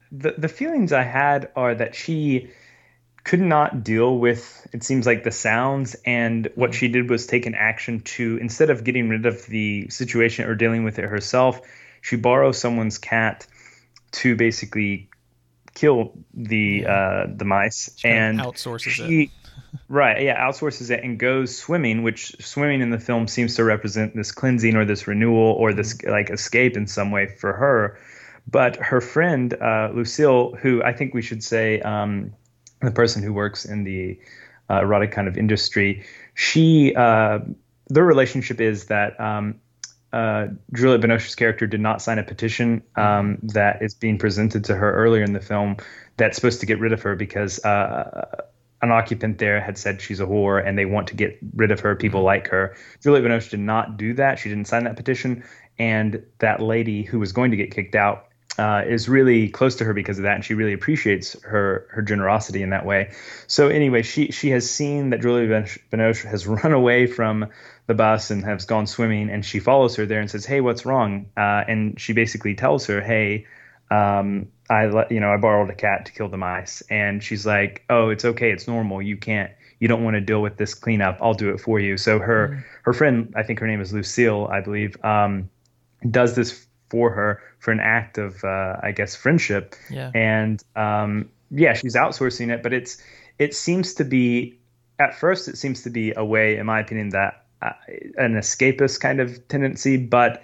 the feelings I had are that she could not deal with, it seems like, the sounds, and what she did was take an action to, instead of getting rid of the situation or dealing with it herself, she borrows someone's cat to basically kill the mice. She kind And of outsources she it. right, yeah, outsources it and goes swimming, which swimming in the film seems to represent this cleansing or this renewal or this like escape in some way for her. But her friend Lucille, who I think we should say the person who works in the erotic kind of industry, she their relationship is that Juliette Binoche's character did not sign a petition that is being presented to her earlier in the film that's supposed to get rid of her because an occupant there had said she's a whore and they want to get rid of her. People like her. Juliette Binoche did not do that. She didn't sign that petition. And that lady who was going to get kicked out is really close to her because of that, and she really appreciates her generosity in that way. So anyway, she has seen that Juliette Binoche has run away from the bus and has gone swimming, and she follows her there and says, "Hey, what's wrong?" And she basically tells her, "Hey, I borrowed a cat to kill the mice," and she's like, "Oh, it's okay, it's normal. You don't want to deal with this cleanup. I'll do it for you." So her friend, I think her name is Lucille, I believe, does this for her for an act of, I guess, friendship. Yeah. And she's outsourcing it, but it seems to be, at first, it seems to be a way, in my opinion, that an escapist kind of tendency, but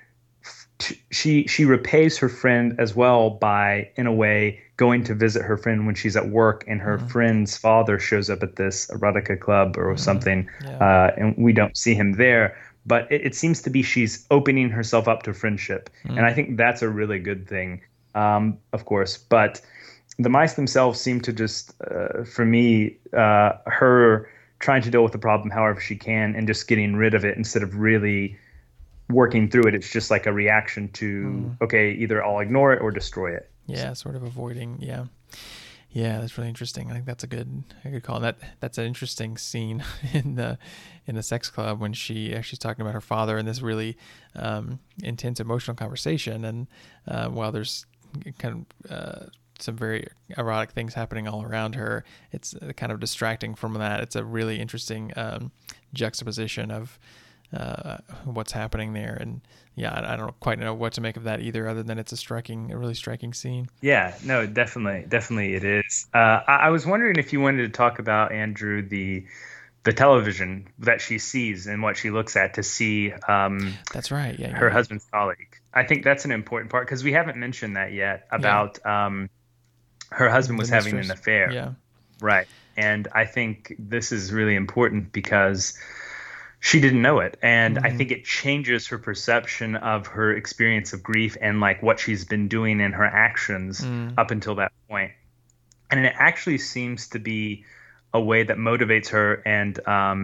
she repays her friend as well by, in a way, going to visit her friend when she's at work, and her friend's father shows up at this erotica club or something, and we don't see him there. But it seems to be she's opening herself up to friendship. And I think that's a really good thing, of course. But the mice themselves seem to just, for me, her trying to deal with the problem however she can and just getting rid of it instead of really working through it. It's just like a reaction to, okay, either I'll ignore it or destroy it. Yeah, sort of avoiding. Yeah. Yeah, that's really interesting. I think that's a good call. That's an interesting scene in the sex club when she's talking about her father in this really intense emotional conversation, and while there's kind of some very erotic things happening all around her, it's kind of distracting from that. It's a really interesting juxtaposition of what's happening there, and I don't quite know what to make of that either, other than it's a really striking scene. Yeah, no, definitely it is. I was wondering if you wanted to talk about, Andrew, the television that she sees and what she looks at to see. That's right. Yeah, her husband's colleague. I think that's an important part because we haven't mentioned that yet about her husband was having an affair. Yeah, right. And I think this is really important because she didn't know it. And I think it changes her perception of her experience of grief and like what she's been doing in her actions up until that point. And it actually seems to be a way that motivates her and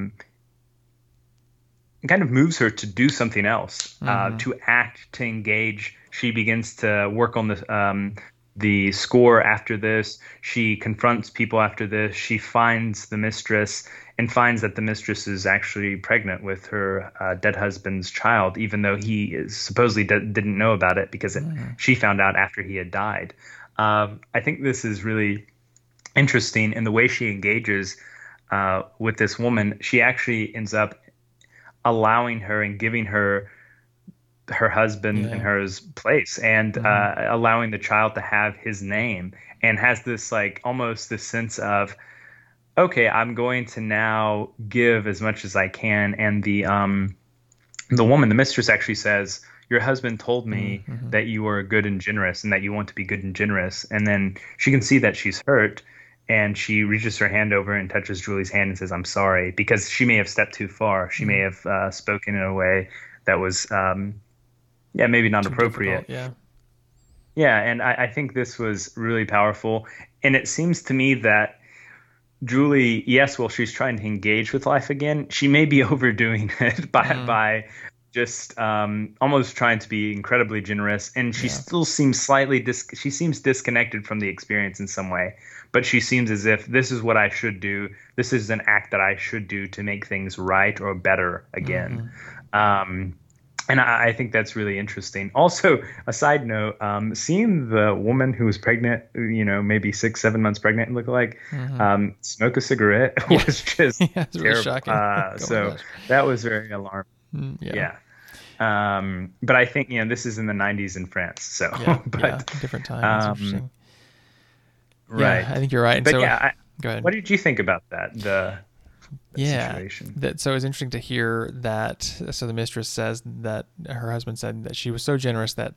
kind of moves her to do something else, to act, to engage. She begins to work on the score after this. She confronts people after this. She finds the mistress and finds that the mistress is actually pregnant with her dead husband's child, even though he supposedly didn't know about it because she found out after he had died. I think this is really interesting in the way she engages with this woman. She actually ends up allowing her and giving her husband in her place and allowing the child to have his name, and has this like almost this sense of, okay, I'm going to now give as much as I can. And the woman, the mistress, actually says, your husband told me that you were good and generous and that you want to be good and generous. And then she can see that she's hurt, and she reaches her hand over and touches Julie's hand and says, I'm sorry, because she may have stepped too far. She may have spoken in a way that was maybe not too appropriate. Yeah, and I think this was really powerful. And it seems to me that Julie, yes, well, she's trying to engage with life again. She may be overdoing it by just almost trying to be incredibly generous. And she still seems she seems disconnected from the experience in some way. But she seems as if this is what I should do. This is an act that I should do to make things right or better again. And I think that's really interesting. Also, a side note, seeing the woman who was pregnant, maybe 6, 7 months pregnant, look like smoke a cigarette was just Yeah, it's really terrible. shocking. Oh So gosh. that was very alarming. Yeah. But I think, this is in the 90s in France. So, Yeah. but Different time. That's interesting. right. Yeah, I think you're right. And But so, yeah, go ahead. what did you think about that? That situation. So it's interesting to hear that. So the mistress says that her husband said that she was so generous that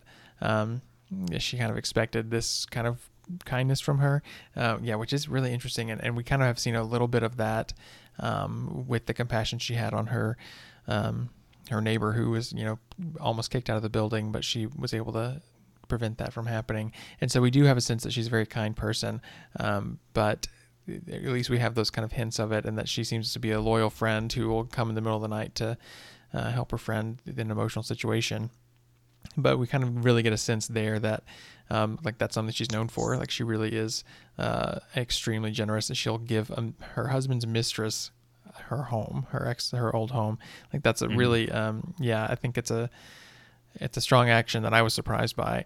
she kind of expected this kind of kindness from her. Which is really interesting. And we kind of have seen a little bit of that with the compassion she had on her neighbor who was, almost kicked out of the building, but she was able to prevent that from happening. And so we do have a sense that she's a very kind person, but at least we have those kind of hints of it, and that she seems to be a loyal friend who will come in the middle of the night to help her friend in an emotional situation. But we kind of really get a sense there that that's something she's known for. Like, she really is extremely generous, and she'll give her husband's mistress her home, her old home. Like, that's a really I think it's a strong action that I was surprised by.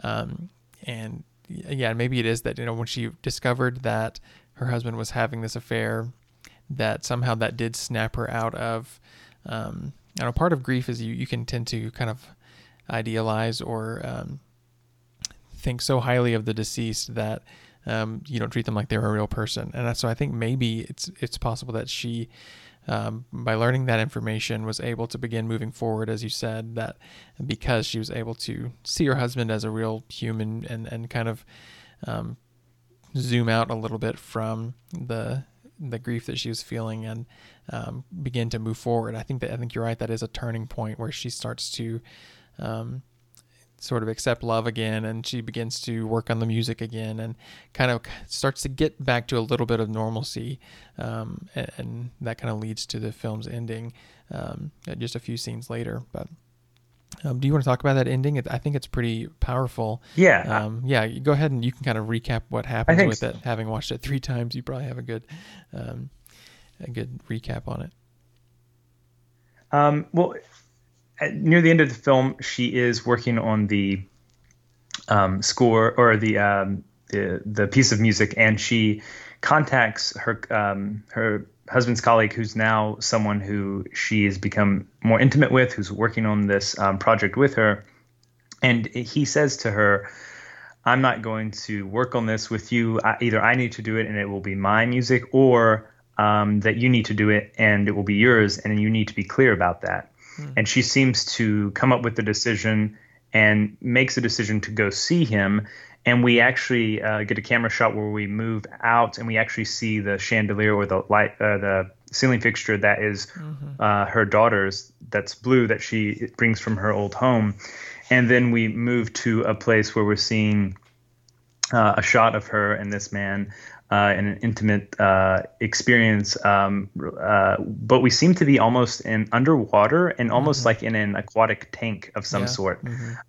And maybe it is that, when she discovered that her husband was having this affair, that somehow that did snap her out of, part of grief is you can tend to kind of idealize or think so highly of the deceased that you don't treat them like they're a real person. And so I think maybe it's possible that she, by learning that information, was able to begin moving forward, as you said, that because she was able to see her husband as a real human and kind of zoom out a little bit from the grief that she was feeling and begin to move forward. I think you're right. That is a turning point where she starts to sort of accept love again, and she begins to work on the music again and kind of starts to get back to a little bit of normalcy. And that kind of leads to the film's ending just a few scenes later. But do you want to talk about that ending? I think it's pretty powerful. Yeah. Go ahead and you can kind of recap what happens with so. it. Having watched it 3 times, you probably have a good recap on it. Well, near the end of the film, she is working on the score or the piece of music, and she contacts her husband's colleague, who's now someone who she has become more intimate with, who's working on this project with her. And he says to her, "I'm not going to work on this with you. Either I need to do it and it will be my music, or that you need to do it and it will be yours, and you need to be clear about that." And she seems to come up with the decision and makes a decision to go see him. And we actually get a camera shot where we move out and we actually see the chandelier or the light, the ceiling fixture that is her daughter's, that's blue, that she brings from her old home. And then we move to a place where we're seeing a shot of her and this man in an intimate experience. But we seem to be almost in underwater and almost like in an aquatic tank of some sort.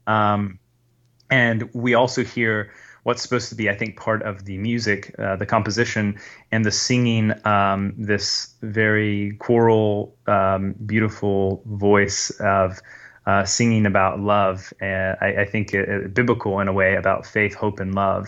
And we also hear what's supposed to be, I think, part of the music, the composition, and the singing, this very choral, beautiful voice of singing about love. I think biblical in a way, about faith, hope, and love.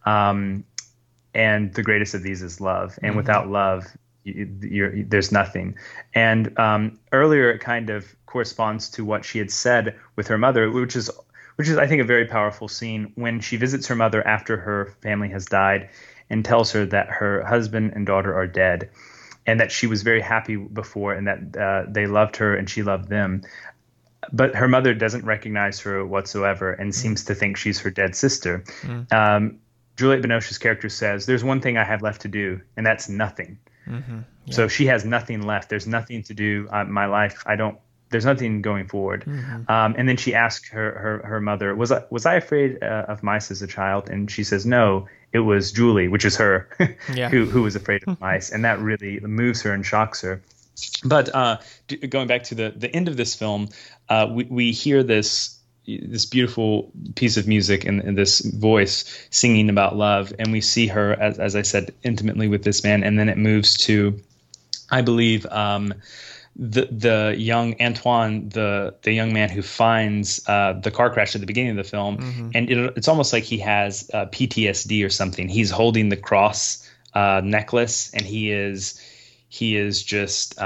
And the greatest of these is love. And without love, there's nothing. And earlier, it kind of corresponds to what she had said with her mother, which is, I think, a very powerful scene when she visits her mother after her family has died and tells her that her husband and daughter are dead, and that she was very happy before, and that they loved her and she loved them. But her mother doesn't recognize her whatsoever and seems to think she's her dead sister. Juliette Binoche's character says, "There's one thing I have left to do, and that's nothing." So she has nothing left. There's nothing to do. My life, there's nothing going forward. And then she asked her mother, was I afraid of mice as a child? And she says, "No, it was Julie," which is her, who was afraid of mice. And that really moves her and shocks her. But going back to the end of this film, we hear this beautiful piece of music and this voice singing about love. And we see her, as I said, intimately with this man. And then it moves to, I believe, the young Antoine, the young man who finds the car crash at the beginning of the film, and it's almost like he has PTSD or something. He's holding the cross necklace, and he is just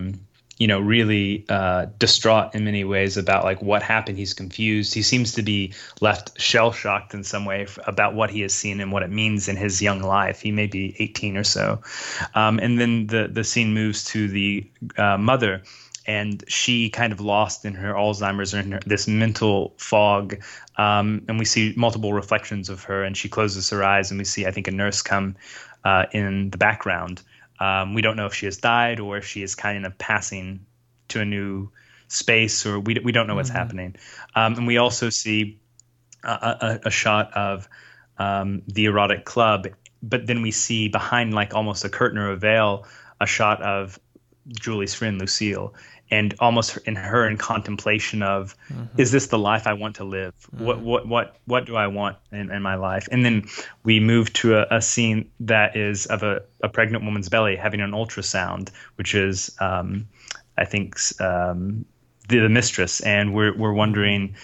really distraught in many ways about like what happened. He's confused. He seems to be left shell-shocked in some way about what he has seen and what it means in his young life. He may be 18 or so. And then the scene moves to the mother, and she kind of lost in her Alzheimer's or in this mental fog. And we see multiple reflections of her, and she closes her eyes, and we see, I think, a nurse come in the background. We don't know if she has died or if she is kind of passing to a new space, or we don't know what's happening. And we also see a shot of the erotic club, but then we see behind like almost a curtain or a veil, a shot of Julie's friend Lucille, and almost in contemplation of, is this the life I want to live? What do I want in my life? And then we move to a scene that is of a pregnant woman's belly having an ultrasound, which is, I think, the mistress. And we're wondering,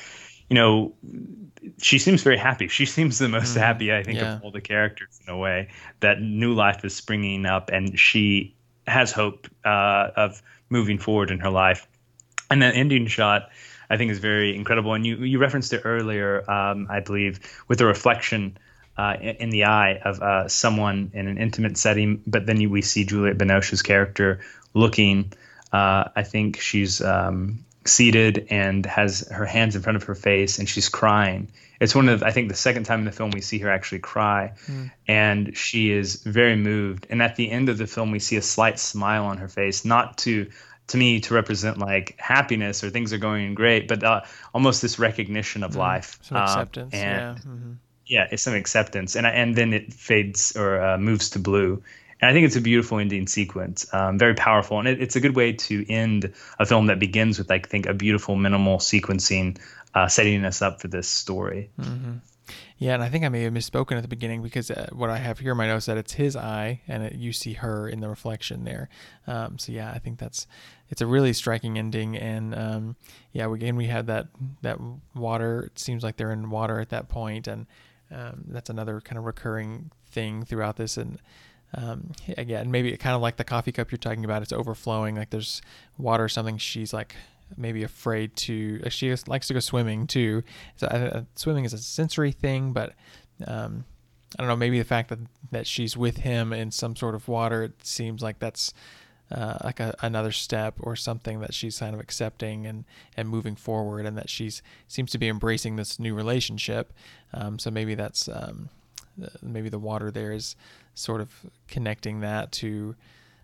she seems very happy. She seems the most happy, I think, of all the characters in a way, that new life is springing up, and she has hope of moving forward in her life. And that ending shot, I think, is very incredible. And you referenced it earlier, I believe, with the reflection in the eye of someone in an intimate setting. But then we see Juliette Binoche's character looking. I think she's seated and has her hands in front of her face, and she's crying. It's I think, the second time in the film we see her actually cry, and she is very moved. And at the end of the film, we see a slight smile on her face, not to me to represent like happiness or things are going great, but almost this recognition of life, some acceptance. It's some acceptance, and then it fades or moves to blue. And I think it's a beautiful ending sequence, very powerful. And it's a good way to end a film that begins with, I think, a beautiful minimal sequencing, setting us up for this story. Yeah, and I think I may have misspoken at the beginning, because what I have here in my notes that it's his eye, and you see her in the reflection there. So yeah, I think it's a really striking ending. And we had that water. It seems like they're in water at that point, and that's another kind of recurring thing throughout this. And again, maybe kind of like the coffee cup you're talking about, it's overflowing, like there's water or something. She's like maybe afraid to, she likes to go swimming too. So swimming is a sensory thing, but I don't know, maybe the fact that she's with him in some sort of water, it seems like that's like another step or something that she's kind of accepting and moving forward, and that seems to be embracing this new relationship. So maybe that's maybe the water there is sort of connecting that to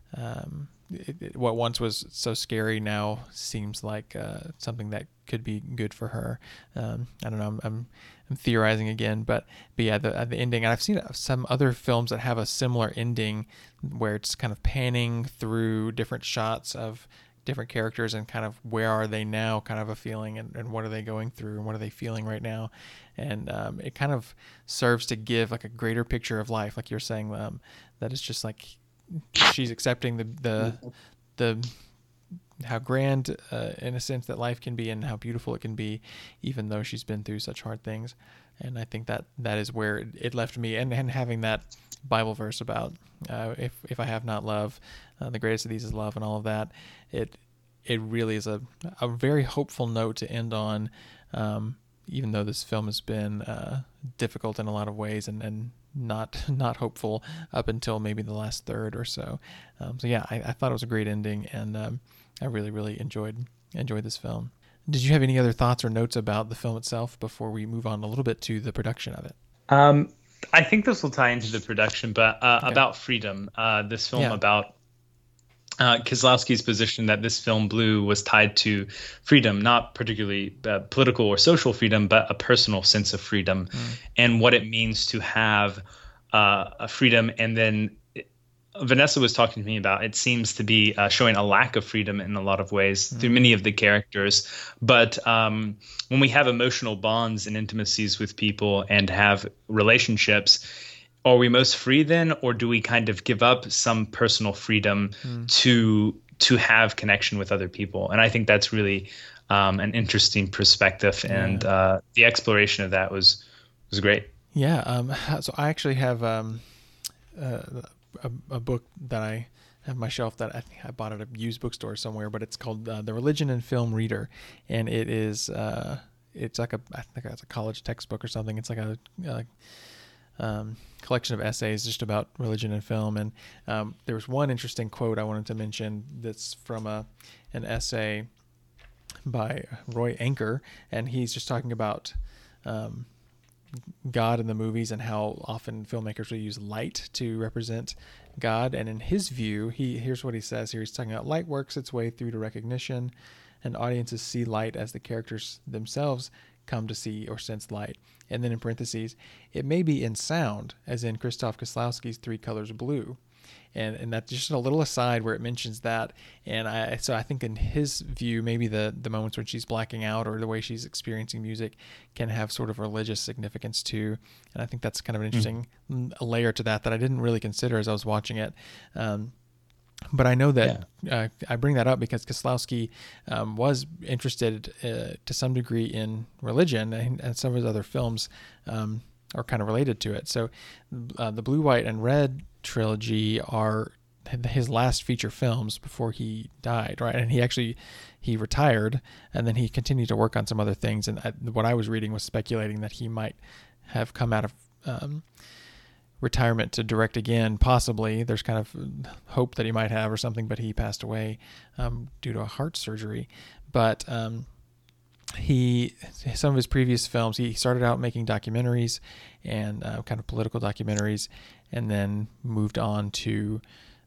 what once was so scary now seems like something that could be good for her. I don't know. I'm theorizing again, but yeah, the ending. And I've seen some other films that have a similar ending, where it's kind of panning through different shots of different characters and kind of where are they now, kind of a feeling, and what are they going through and what are they feeling right now. And it kind of serves to give like a greater picture of life, like you're saying, that it's just like she's accepting the how grand in a sense that life can be, and how beautiful it can be, even though she's been through such hard things. And I think that is where it left me, and having that Bible verse about if I have not love, the greatest of these is love, and all of that, it really is a very hopeful note to end on, even though this film has been difficult in a lot of ways, and not hopeful up until maybe the last third or so. So yeah, I thought it was a great ending, and I really, really enjoyed this film. Did you have any other thoughts or notes about the film itself before we move on a little bit to the production of it? I think this will tie into the production, but about freedom, this film about Kieslowski's position that this film, Blue, was tied to freedom, not particularly political or social freedom, but a personal sense of freedom, and what it means to have a freedom. And then Vanessa was talking to me about, it seems to be showing a lack of freedom in a lot of ways through many of the characters. But when we have emotional bonds and intimacies with people and have relationships, are we most free then, or do we kind of give up some personal freedom to to have connection with other people. And I think that's really an interesting perspective, and the exploration of that was great. Yeah. So I actually have a book that I have on my shelf that I think I bought at a used bookstore somewhere, but it's called The Religion and Film Reader, and it is it's like I think it's a college textbook or something. It's like a collection of essays just about religion and film. And there was one interesting quote I wanted to mention that's from an essay by Roy Anker, and he's just talking about God in the movies and how often filmmakers will use light to represent God. And in his view, here's what he says here. He's talking about light works its way through to recognition, and audiences see light as the characters themselves come to see or sense light. And then in parentheses, it may be in sound, as in Krzysztof Kieslowski's Three Colors Blue. And that's just a little aside where it mentions that. And I think in his view, maybe the moments when she's blacking out or the way she's experiencing music can have sort of religious significance too. And I think that's kind of an interesting layer to that I didn't really consider as I was watching it. But I know that I bring that up because Kieslowski was interested to some degree in religion, and some of his other films are kind of related to it. So the Blue, White, and Red trilogy are his last feature films before he died, right? And he retired, and then he continued to work on some other things. And what I was reading was speculating that he might have come out of retirement to direct again, possibly. There's kind of hope that he might have or something, but he passed away due to a heart surgery. But some of his previous films, he started out making documentaries and kind of political documentaries, and then moved on to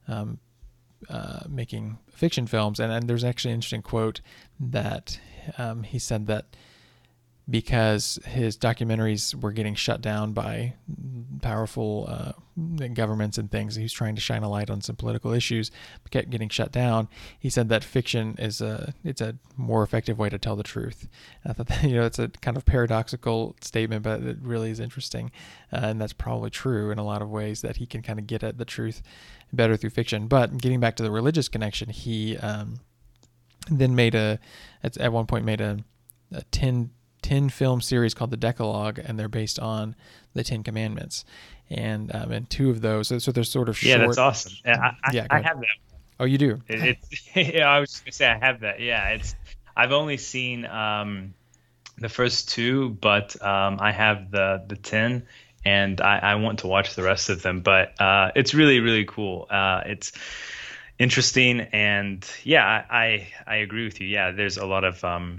making fiction films. And there's actually an interesting quote that he said that because his documentaries were getting shut down by powerful governments and things, he was trying to shine a light on some political issues, but kept getting shut down. He said that fiction it's a more effective way to tell the truth. And I thought that, it's a kind of paradoxical statement, but it really is interesting, and that's probably true in a lot of ways, that he can kind of get at the truth better through fiction. But getting back to the religious connection, he then at one point made a 10 film series called The Decalogue, and they're based on the 10 Commandments. And two of those, so they're sort of short. Yeah, that's awesome. I have that. Oh, you do? I was just gonna say I have that. Yeah, I've only seen the first two, but I have the 10, and I want to watch the rest of them. But it's really, really cool. It's interesting, and I agree with you. Yeah, there's a lot of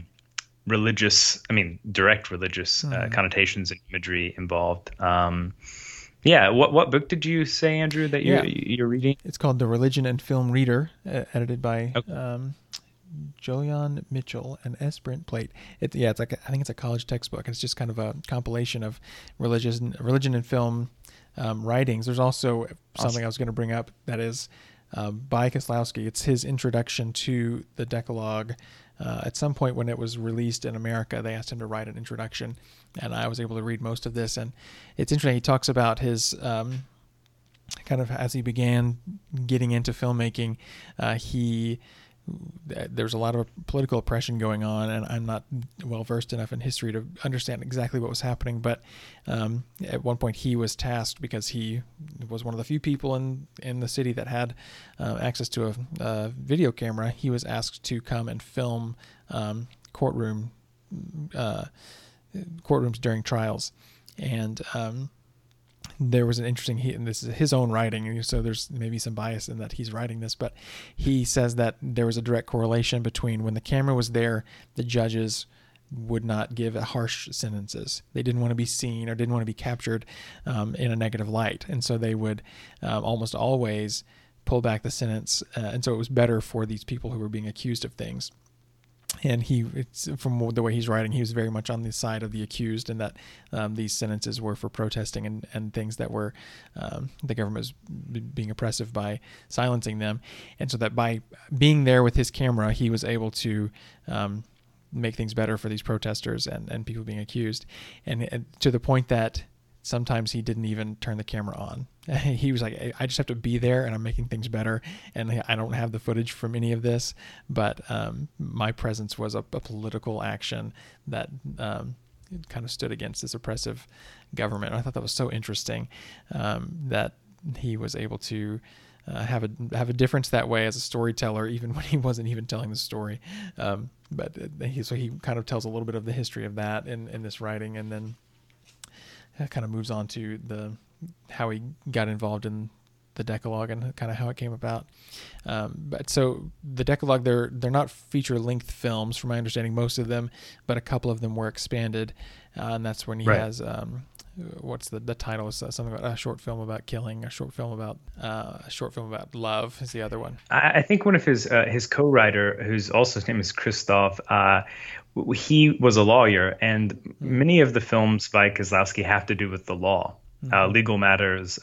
direct religious connotations and imagery involved. What book did you say, Andrew, that you're reading? It's called The Religion and Film Reader, edited by Jolyon Mitchell and S. Brent Plate. I think it's a college textbook. It's just kind of a compilation of religion and film writings. There's also something I was going to bring up that is by Kieslowski. It's his introduction to the Decalogue. At some point when it was released in America, they asked him to write an introduction, and I was able to read most of this. And it's interesting. He talks about his kind of as he began getting into filmmaking, there's a lot of political oppression going on, and I'm not well versed enough in history to understand exactly what was happening. But at one point, he was tasked, because he was one of the few people in the city that had access to a video camera. He was asked to come and film courtrooms during trials, and there was an interesting, and this is his own writing, so there's maybe some bias in that he's writing this, but he says that there was a direct correlation between when the camera was there, the judges would not give harsh sentences. They didn't want to be seen or didn't want to be captured in a negative light, and so they would almost always pull back the sentence, and so it was better for these people who were being accused of things. And from the way he's writing, he was very much on the side of the accused, and that these sentences were for protesting and things that were the government was being oppressive by silencing them. And so that by being there with his camera, he was able to make things better for these protesters and people being accused. And to the point that sometimes he didn't even turn the camera on. He was like, I just have to be there, and I'm making things better, and I don't have the footage from any of this, but my presence was a political action that kind of stood against this oppressive government. And I thought that was so interesting, that he was able to have a difference that way as a storyteller, even when he wasn't even telling the story. But he kind of tells a little bit of the history of that in this writing, and then kind of moves on to how he got involved in the Decalogue and kind of how it came about. But so the Decalogue, they're not feature-length films, from my understanding, most of them, but a couple of them were expanded, and that's when he has what's the title is something about a short film about killing, a short film about love is the other one. I think one of his co-writer, who's also, his name is Christoph, he was a lawyer, and many of the films by Kieslowski have to do with the law, legal matters,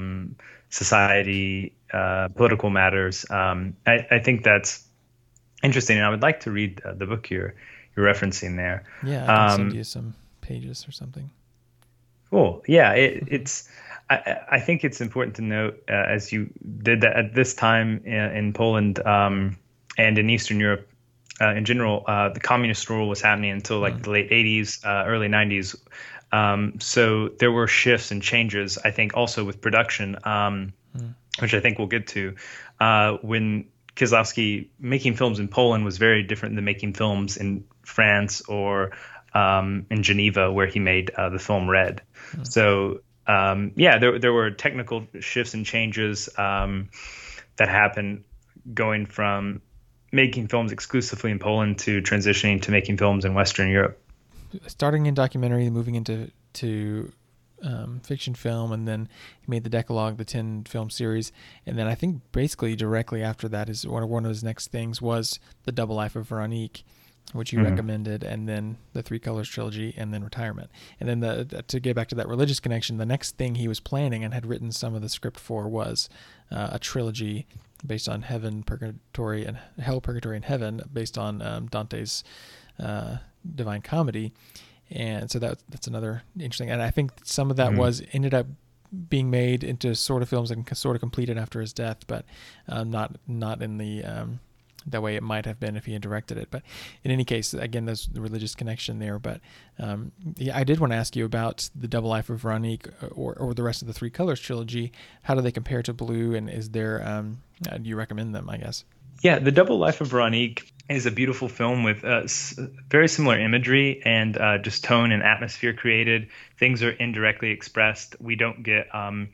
society, political matters. I think that's interesting, and I would like to read the book you're referencing there. Yeah, I can send you some pages or something. Cool. Yeah, it's. I think it's important to note, as you did, that at this time in Poland and in Eastern Europe in general, the communist rule was happening until like the late 80s, early 90s. So there were shifts and changes, I think, also with production, which I think we'll get to. When Kieslowski, making films in Poland was very different than making films in France or in Geneva, where he made the film Red. So there were technical shifts and changes that happened, going from making films exclusively in Poland to transitioning to making films in Western Europe. Starting in documentary, moving into fiction film, and then he made the Decalogue, the 10 film series, and then I think basically directly after that is one of his next things was the Double Life of Veronique, which you recommended, and then the Three Colors trilogy, and then Retirement. And then to get back to that religious connection, the next thing he was planning and had written some of the script for was a trilogy based on Heaven, Purgatory, and Hell, Purgatory, and Heaven, based on Dante's Divine Comedy. And so that's another interesting. And I think some of that ended up being made into sort of films and sort of completed after his death, but not in the that way it might have been if he had directed it. But in any case, again, there's the religious connection there. But I did want to ask you about the Double Life of Veronique or the rest of the Three Colors trilogy. How do they compare to Blue, and is there do you recommend them, I guess? Yeah, The Double Life of Veronique is a beautiful film with very similar imagery and just tone and atmosphere created. Things are indirectly expressed. We don't get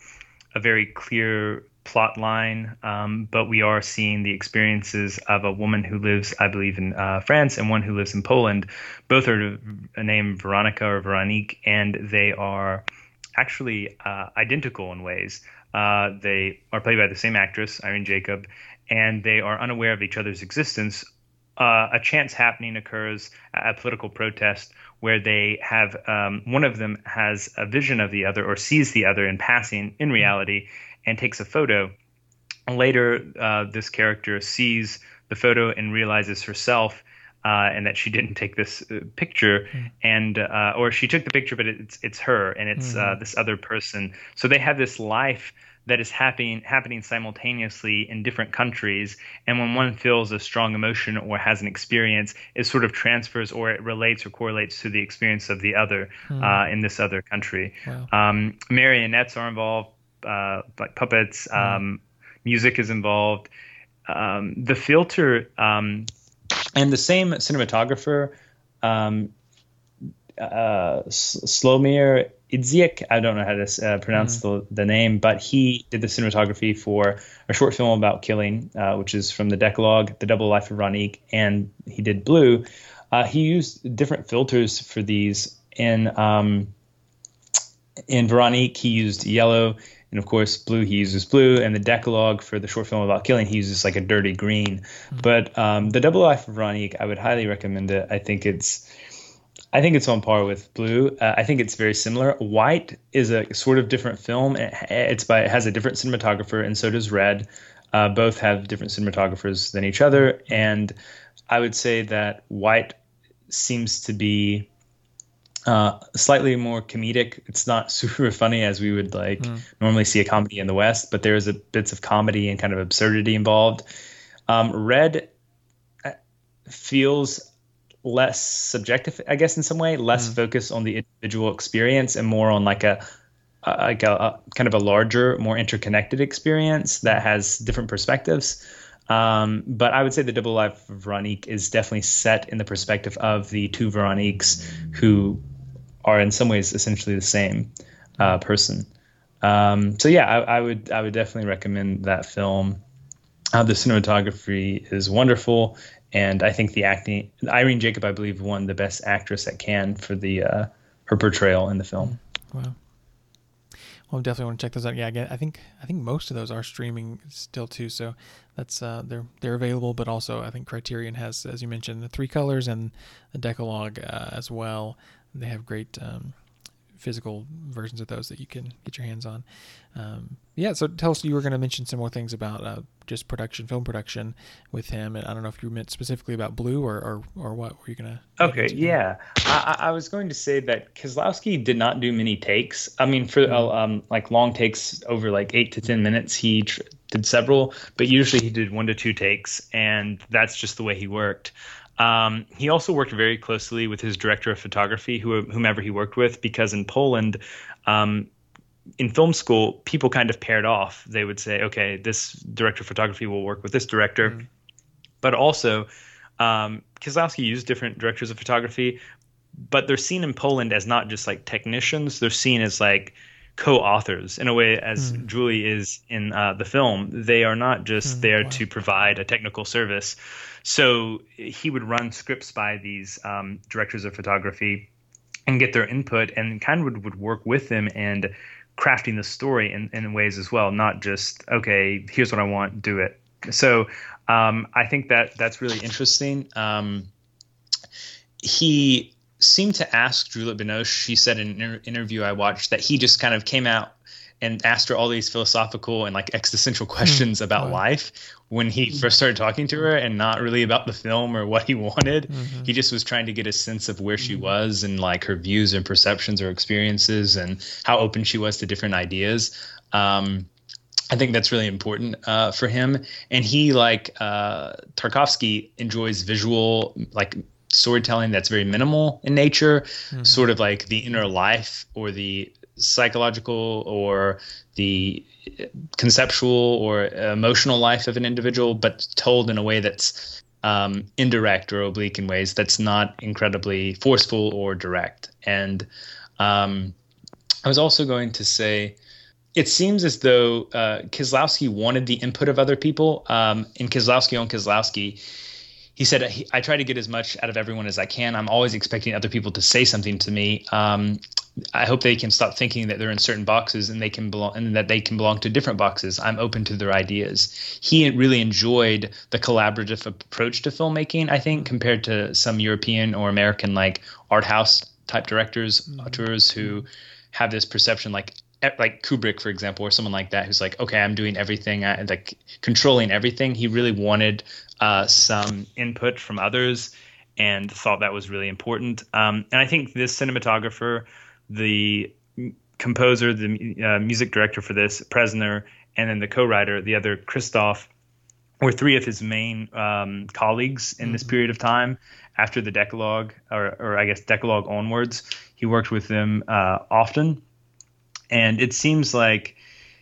a very clear plot line, but we are seeing the experiences of a woman who lives, I believe, in France, and one who lives in Poland. Both are named Veronica or Veronique, and they are actually identical in ways. They are played by the same actress, Irene Jacob, and they are unaware of each other's existence. A chance happening occurs at a political protest where they have one of them has a vision of the other or sees the other in passing in reality and takes a photo. Later, this character sees the photo and realizes herself and that she didn't take this picture, and or she took the picture, but it's her, and it's this other person. So they have this life that is happening simultaneously in different countries, and when one feels a strong emotion or has an experience, it sort of transfers or it relates or correlates to the experience of the other in this other country. Wow. Marionettes are involved, like puppets. Music is involved. The filter and the same cinematographer, Slomir Idziek, I don't know how to pronounce the name, but he did the cinematography for a short film about killing, which is from the Decalogue, The Double Life of Veronique, and he did Blue. He used different filters for these. In Veronique, he used yellow, and of course, Blue, he uses blue, and the Decalogue for the short film about killing, he uses like a dirty green. But the Double Life of Veronique, I would highly recommend it. I think it's on par with Blue. I think it's very similar. White is a sort of different film. It has a different cinematographer, and so does Red. Both have different cinematographers than each other, and I would say that White seems to be slightly more comedic. It's not super funny as we would like normally see a comedy in the West, but there's a bits of comedy and kind of absurdity involved. Red feels less subjective, I guess, in some way, less focused on the individual experience and more on like a kind of a larger, more interconnected experience that has different perspectives. But I would say the Double Life of Veronique is definitely set in the perspective of the two Veroniques who are in some ways essentially the same person. So yeah, I would definitely recommend that film. The cinematography is wonderful, and I think the acting, Irene Jacob, I believe, won the Best Actress at Cannes for her portrayal in the film. Wow. Well, definitely want to check those out. Yeah, again, I think most of those are streaming still too. So that's they're available, but also I think Criterion has, as you mentioned, the 3 colors and the Decalogue as well. They have great physical versions of those that you can get your hands on. Yeah, so tell us, you were going to mention some more things about just film production with him, and I don't know if you meant specifically about Blue or what were you going to? Okay, yeah, I was going to say that Kieslowski did not do many takes. I mean, for like long takes over like 8 to 10 minutes, he did several, but usually he did 1 to 2 takes, and that's just the way he worked. He also worked very closely with his director of photography, whomever he worked with, because in Poland, in film school, people kind of paired off. They would say, okay, this director of photography will work with this director. But also, Kieslowski used different directors of photography, but they're seen in Poland as not just like technicians. They're seen as like co-authors in a way, as Julie is in the film. They are not just there to provide a technical service. So he would run scripts by these directors of photography and get their input, and kind of would work with them and crafting the story in ways as well, not just, okay, here's what I want, do it. So I think that's really interesting. He seemed to ask Juliette Binoche, she said in an interview I watched, that he just kind of came out and asked her all these philosophical and like existential questions about life when he first started talking to her, and not really about the film or what he wanted. He just was trying to get a sense of where she was and like her views and perceptions or experiences and how open she was to different ideas. I think that's really important for him. And he, like Tarkovsky, enjoys visual like storytelling that's very minimal in nature, sort of like the inner life or the psychological or the conceptual or emotional life of an individual, but told in a way that's indirect or oblique in ways that's not incredibly forceful or direct. And I was also going to say, it seems as though Kieslowski wanted the input of other people. In Kieslowski on Kieslowski, he said, I try to get as much out of everyone as I can. I'm always expecting other people to say something to me. I hope they can stop thinking that they're in certain boxes and that they can belong to different boxes. I'm open to their ideas. He really enjoyed the collaborative approach to filmmaking, I think, compared to some European or American like art house type directors, auteurs who have this perception like Kubrick, for example, or someone like that, who's like, okay, I'm doing everything, like controlling everything. He really wanted some input from others and thought that was really important. And I think this cinematographer, the composer, the music director for this, Presner, and then the co-writer, the other Christoph, were 3 of his main colleagues in this period of time after the Decalogue, or I guess Decalogue onwards. He worked with them often. And it seems like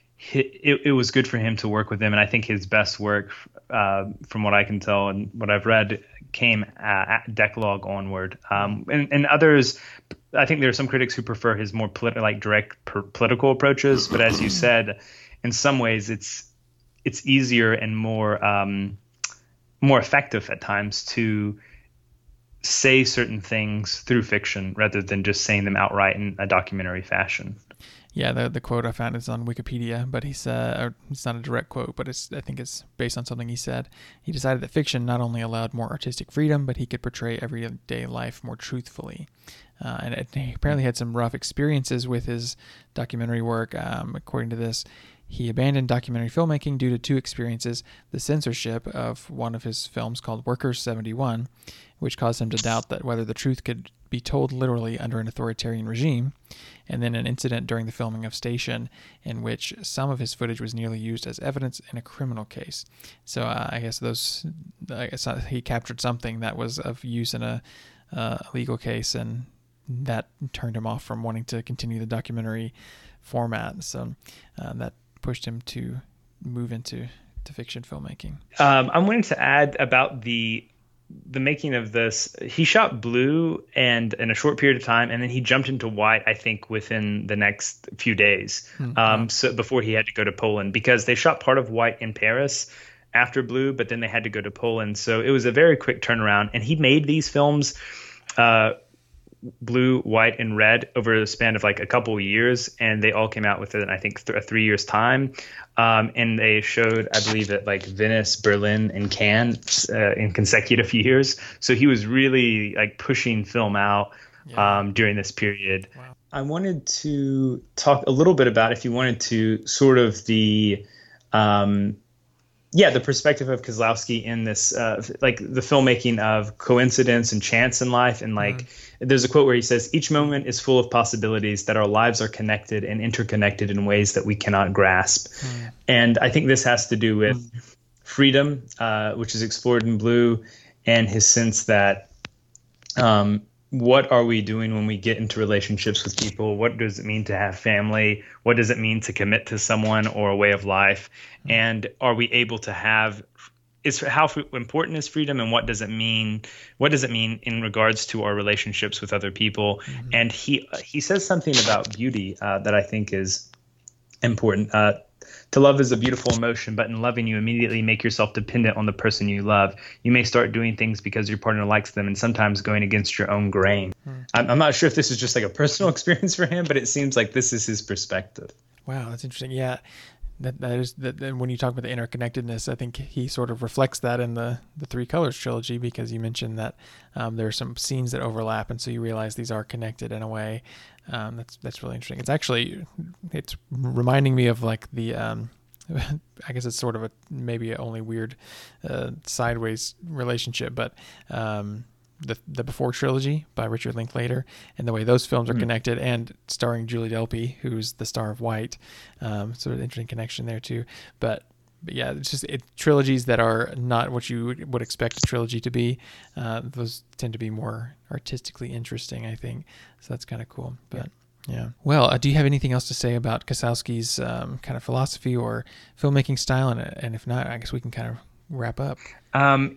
it was good for him to work with them. And I think his best work, from what I can tell and what I've read, came at Decalogue onward. And others, I think there are some critics who prefer his more direct political approaches. But as you said, in some ways, it's easier and more effective at times to say certain things through fiction rather than just saying them outright in a documentary fashion. Yeah, the quote I found is on Wikipedia, but he said, it's not a direct quote, but I think it's based on something he said. He decided that fiction not only allowed more artistic freedom, but he could portray everyday life more truthfully. And he apparently had some rough experiences with his documentary work. According to this, he abandoned documentary filmmaking due to 2 experiences: the censorship of one of his films called Workers 71, which caused him to doubt that whether the truth could be told literally under an authoritarian regime, and then an incident during the filming of Station in which some of his footage was nearly used as evidence in a criminal case. So I guess he captured something that was of use in a legal case, and that turned him off from wanting to continue the documentary format. So that pushed him to move into fiction filmmaking. I wanted to add about the making of this. He shot blue and in a short period of time, and then he jumped into white, I think, within the next few days. So before he had to go to Poland, because they shot part of white in Paris after blue, but then they had to go to Poland. So it was a very quick turnaround, and he made these films blue, white, and red over the span of like a couple of years, and they all came out within, I think, 3 years time. And they showed, I believe, at like Venice, Berlin, and Cannes in consecutive years. So he was really like pushing film out during this period. Wow. I wanted to talk a little bit about, if you wanted to, sort of the perspective of Kieslowski in this, like the filmmaking of coincidence and chance in life. And like, there's a quote where he says, "Each moment is full of possibilities, that our lives are connected and interconnected in ways that we cannot grasp." And I think this has to do with freedom, which is explored in Blue, and his sense that, what are we doing when we get into relationships with people? What does it mean to have family? What does it mean to commit to someone or a way of life? And are we able to have, how important is freedom, and what does it mean? What does it mean in regards to our relationships with other people? And he says something about beauty that I think is important. To love is a beautiful emotion, but in loving, you immediately make yourself dependent on the person you love. You may start doing things because your partner likes them, and sometimes going against your own grain. I'm not sure if this is just like a personal experience for him, but it seems like this is his perspective. Wow, that's interesting. Yeah, that is that. When you talk about the interconnectedness, I think he sort of reflects that in the Three Colors trilogy, because you mentioned that there are some scenes that overlap, and so you realize these are connected in a way. That's really interesting. It's reminding me of like the I guess it's sort of a maybe only weird sideways relationship, but the Before trilogy by Richard Linklater, and the way those films are connected, and starring Julie Delpy, who's the star of White. Sort of interesting connection there too. But yeah, it's just trilogies that are not what you would expect a trilogy to be. Those tend to be more artistically interesting, I think. So that's kind of cool. But yeah. Well, do you have anything else to say about Kieslowski's kind of philosophy or filmmaking style? And if not, I guess we can kind of wrap up. A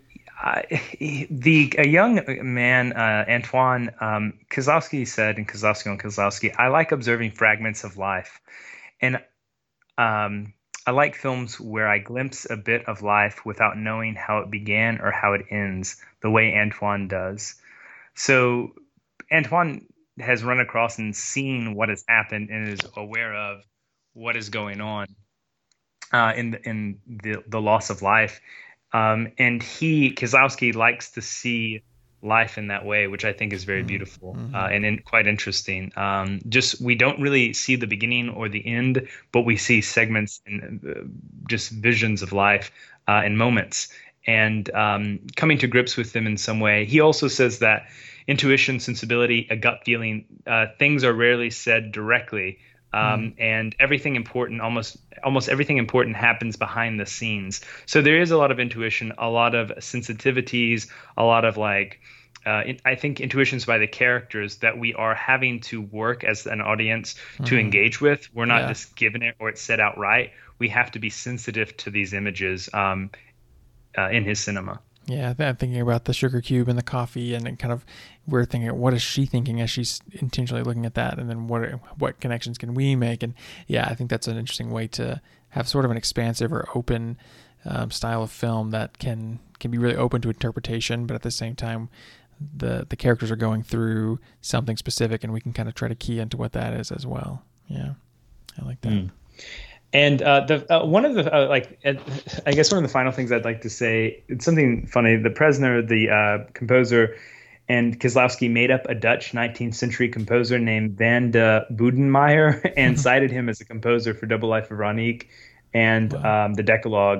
young man, Antoine Kieslowski, said in Kieslowski on Kieslowski, "I like observing fragments of life. And I like films where I glimpse a bit of life without knowing how it began or how it ends, the way Antoine does." So Antoine has run across and seen what has happened and is aware of what is going on in the loss of life. And Kieslowski likes to see life in that way, which I think is very beautiful and quite interesting. We don't really see the beginning or the end, but we see segments and just visions of life and moments, and coming to grips with them in some way. He also says that intuition, sensibility, a gut feeling, things are rarely said directly. And everything important, almost everything important, happens behind the scenes. So there is a lot of intuition, a lot of sensitivities, a lot of I think intuitions by the characters that we are having to work as an audience to engage with. We're not just given it or it's said outright. We have to be sensitive to these images in his cinema. Yeah, I'm thinking about the sugar cube and the coffee, and kind of we're thinking, what is she thinking as she's intentionally looking at that, and then what connections can we make? And yeah, I think that's an interesting way to have sort of an expansive or open style of film that can be really open to interpretation, but at the same time, the characters are going through something specific, and we can kind of try to key into what that is as well. Yeah, I like that. And one of the I guess one of the final things I'd like to say, it's something funny. The Presner, the composer, and Kieslowski made up a Dutch 19th century composer named Van de Boedenmeijer and cited him as a composer for Double Life of Ronique and the Decalogue.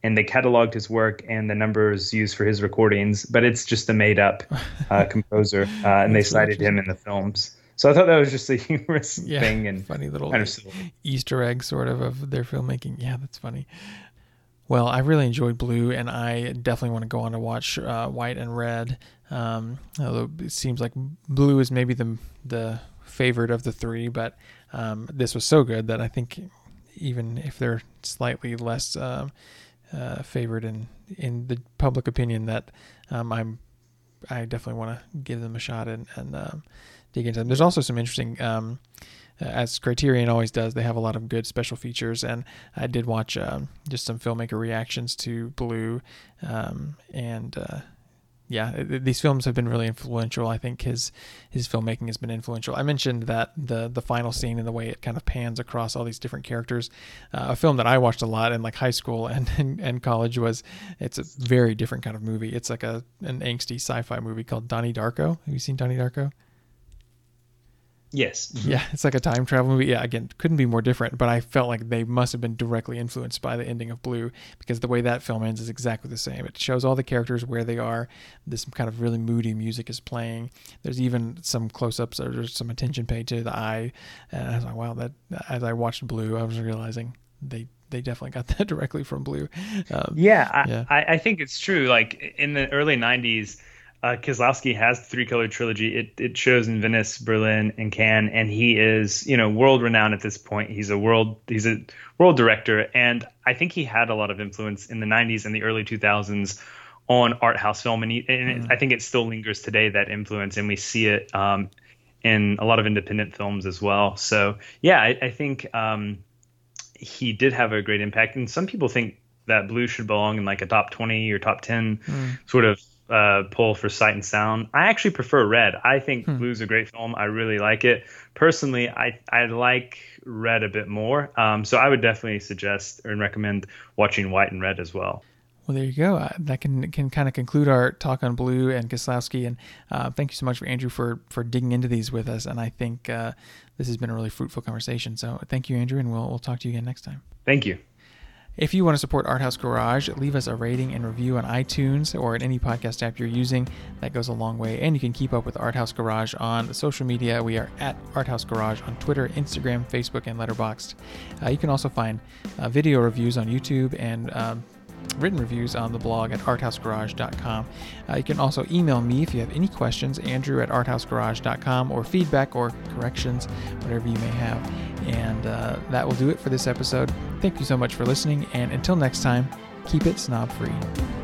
and they cataloged his work and the numbers used for his recordings, but it's just a made-up composer, and they cited him in the films. So I thought that was just a humorous thing and funny little kind of silly. Easter egg sort of their filmmaking. Yeah, that's funny. Well, I really enjoyed Blue, and I definitely want to go on to watch White and Red. Although it seems like Blue is maybe the favorite of the three, but this was so good that I think even if they're slightly less favored in the public opinion, that I definitely want to give them a shot and dig into them. There's also some interesting, as Criterion always does, they have a lot of good special features, and I did watch just some filmmaker reactions to Blue, these films have been really influential. I think his filmmaking has been influential. I mentioned that the final scene and the way it kind of pans across all these different characters, a film that I watched a lot in like high school and college it's a very different kind of movie. It's like an angsty sci-fi movie called Donnie Darko. Have you seen Donnie Darko? Yes. Yeah, it's like a time travel movie. Yeah, again, couldn't be more different, but I felt like they must have been directly influenced by the ending of Blue, because the way that film ends is exactly the same. It shows all the characters where they are. This kind of really moody music is playing. There's even some close-ups or there's some attention paid to the eye. And I was like, wow, that as I watched Blue, I was realizing they definitely got that directly from Blue. I think it's true. Like in the early 90s, Kieslowski has the three-color trilogy. It shows in Venice, Berlin, and Cannes, and he is, world-renowned at this point. He's a world director, and I think he had a lot of influence in the 90s and the early 2000s on art house film, and I think it still lingers today, that influence, and we see it in a lot of independent films as well. So, yeah, I think he did have a great impact, and some people think that Blue should belong in like a top 20 or top 10 sort of pull for Sight and Sound. I actually prefer Red. I think Blue's a great film. I really like it. Personally, I like Red a bit more. So I would definitely suggest and recommend watching White and Red as well. Well, there you go. That can kind of conclude our talk on Blue and Kieslowski. And thank you so much for Andrew for digging into these with us. And I think this has been a really fruitful conversation. So thank you, Andrew, and we'll talk to you again next time. Thank you. If you want to support Art House Garage, leave us a rating and review on iTunes or in any podcast app you're using. That goes a long way. And you can keep up with Art House Garage on social media. We are at Art House Garage on Twitter, Instagram, Facebook, and Letterboxd. You can also find video reviews on YouTube and written reviews on the blog at arthousegarage.com. You can also email me if you have any questions, Andrew@arthousegarage.com, or feedback or corrections, whatever you may have. And that will do it for this episode. Thank you so much for listening, and until next time, keep it snob free.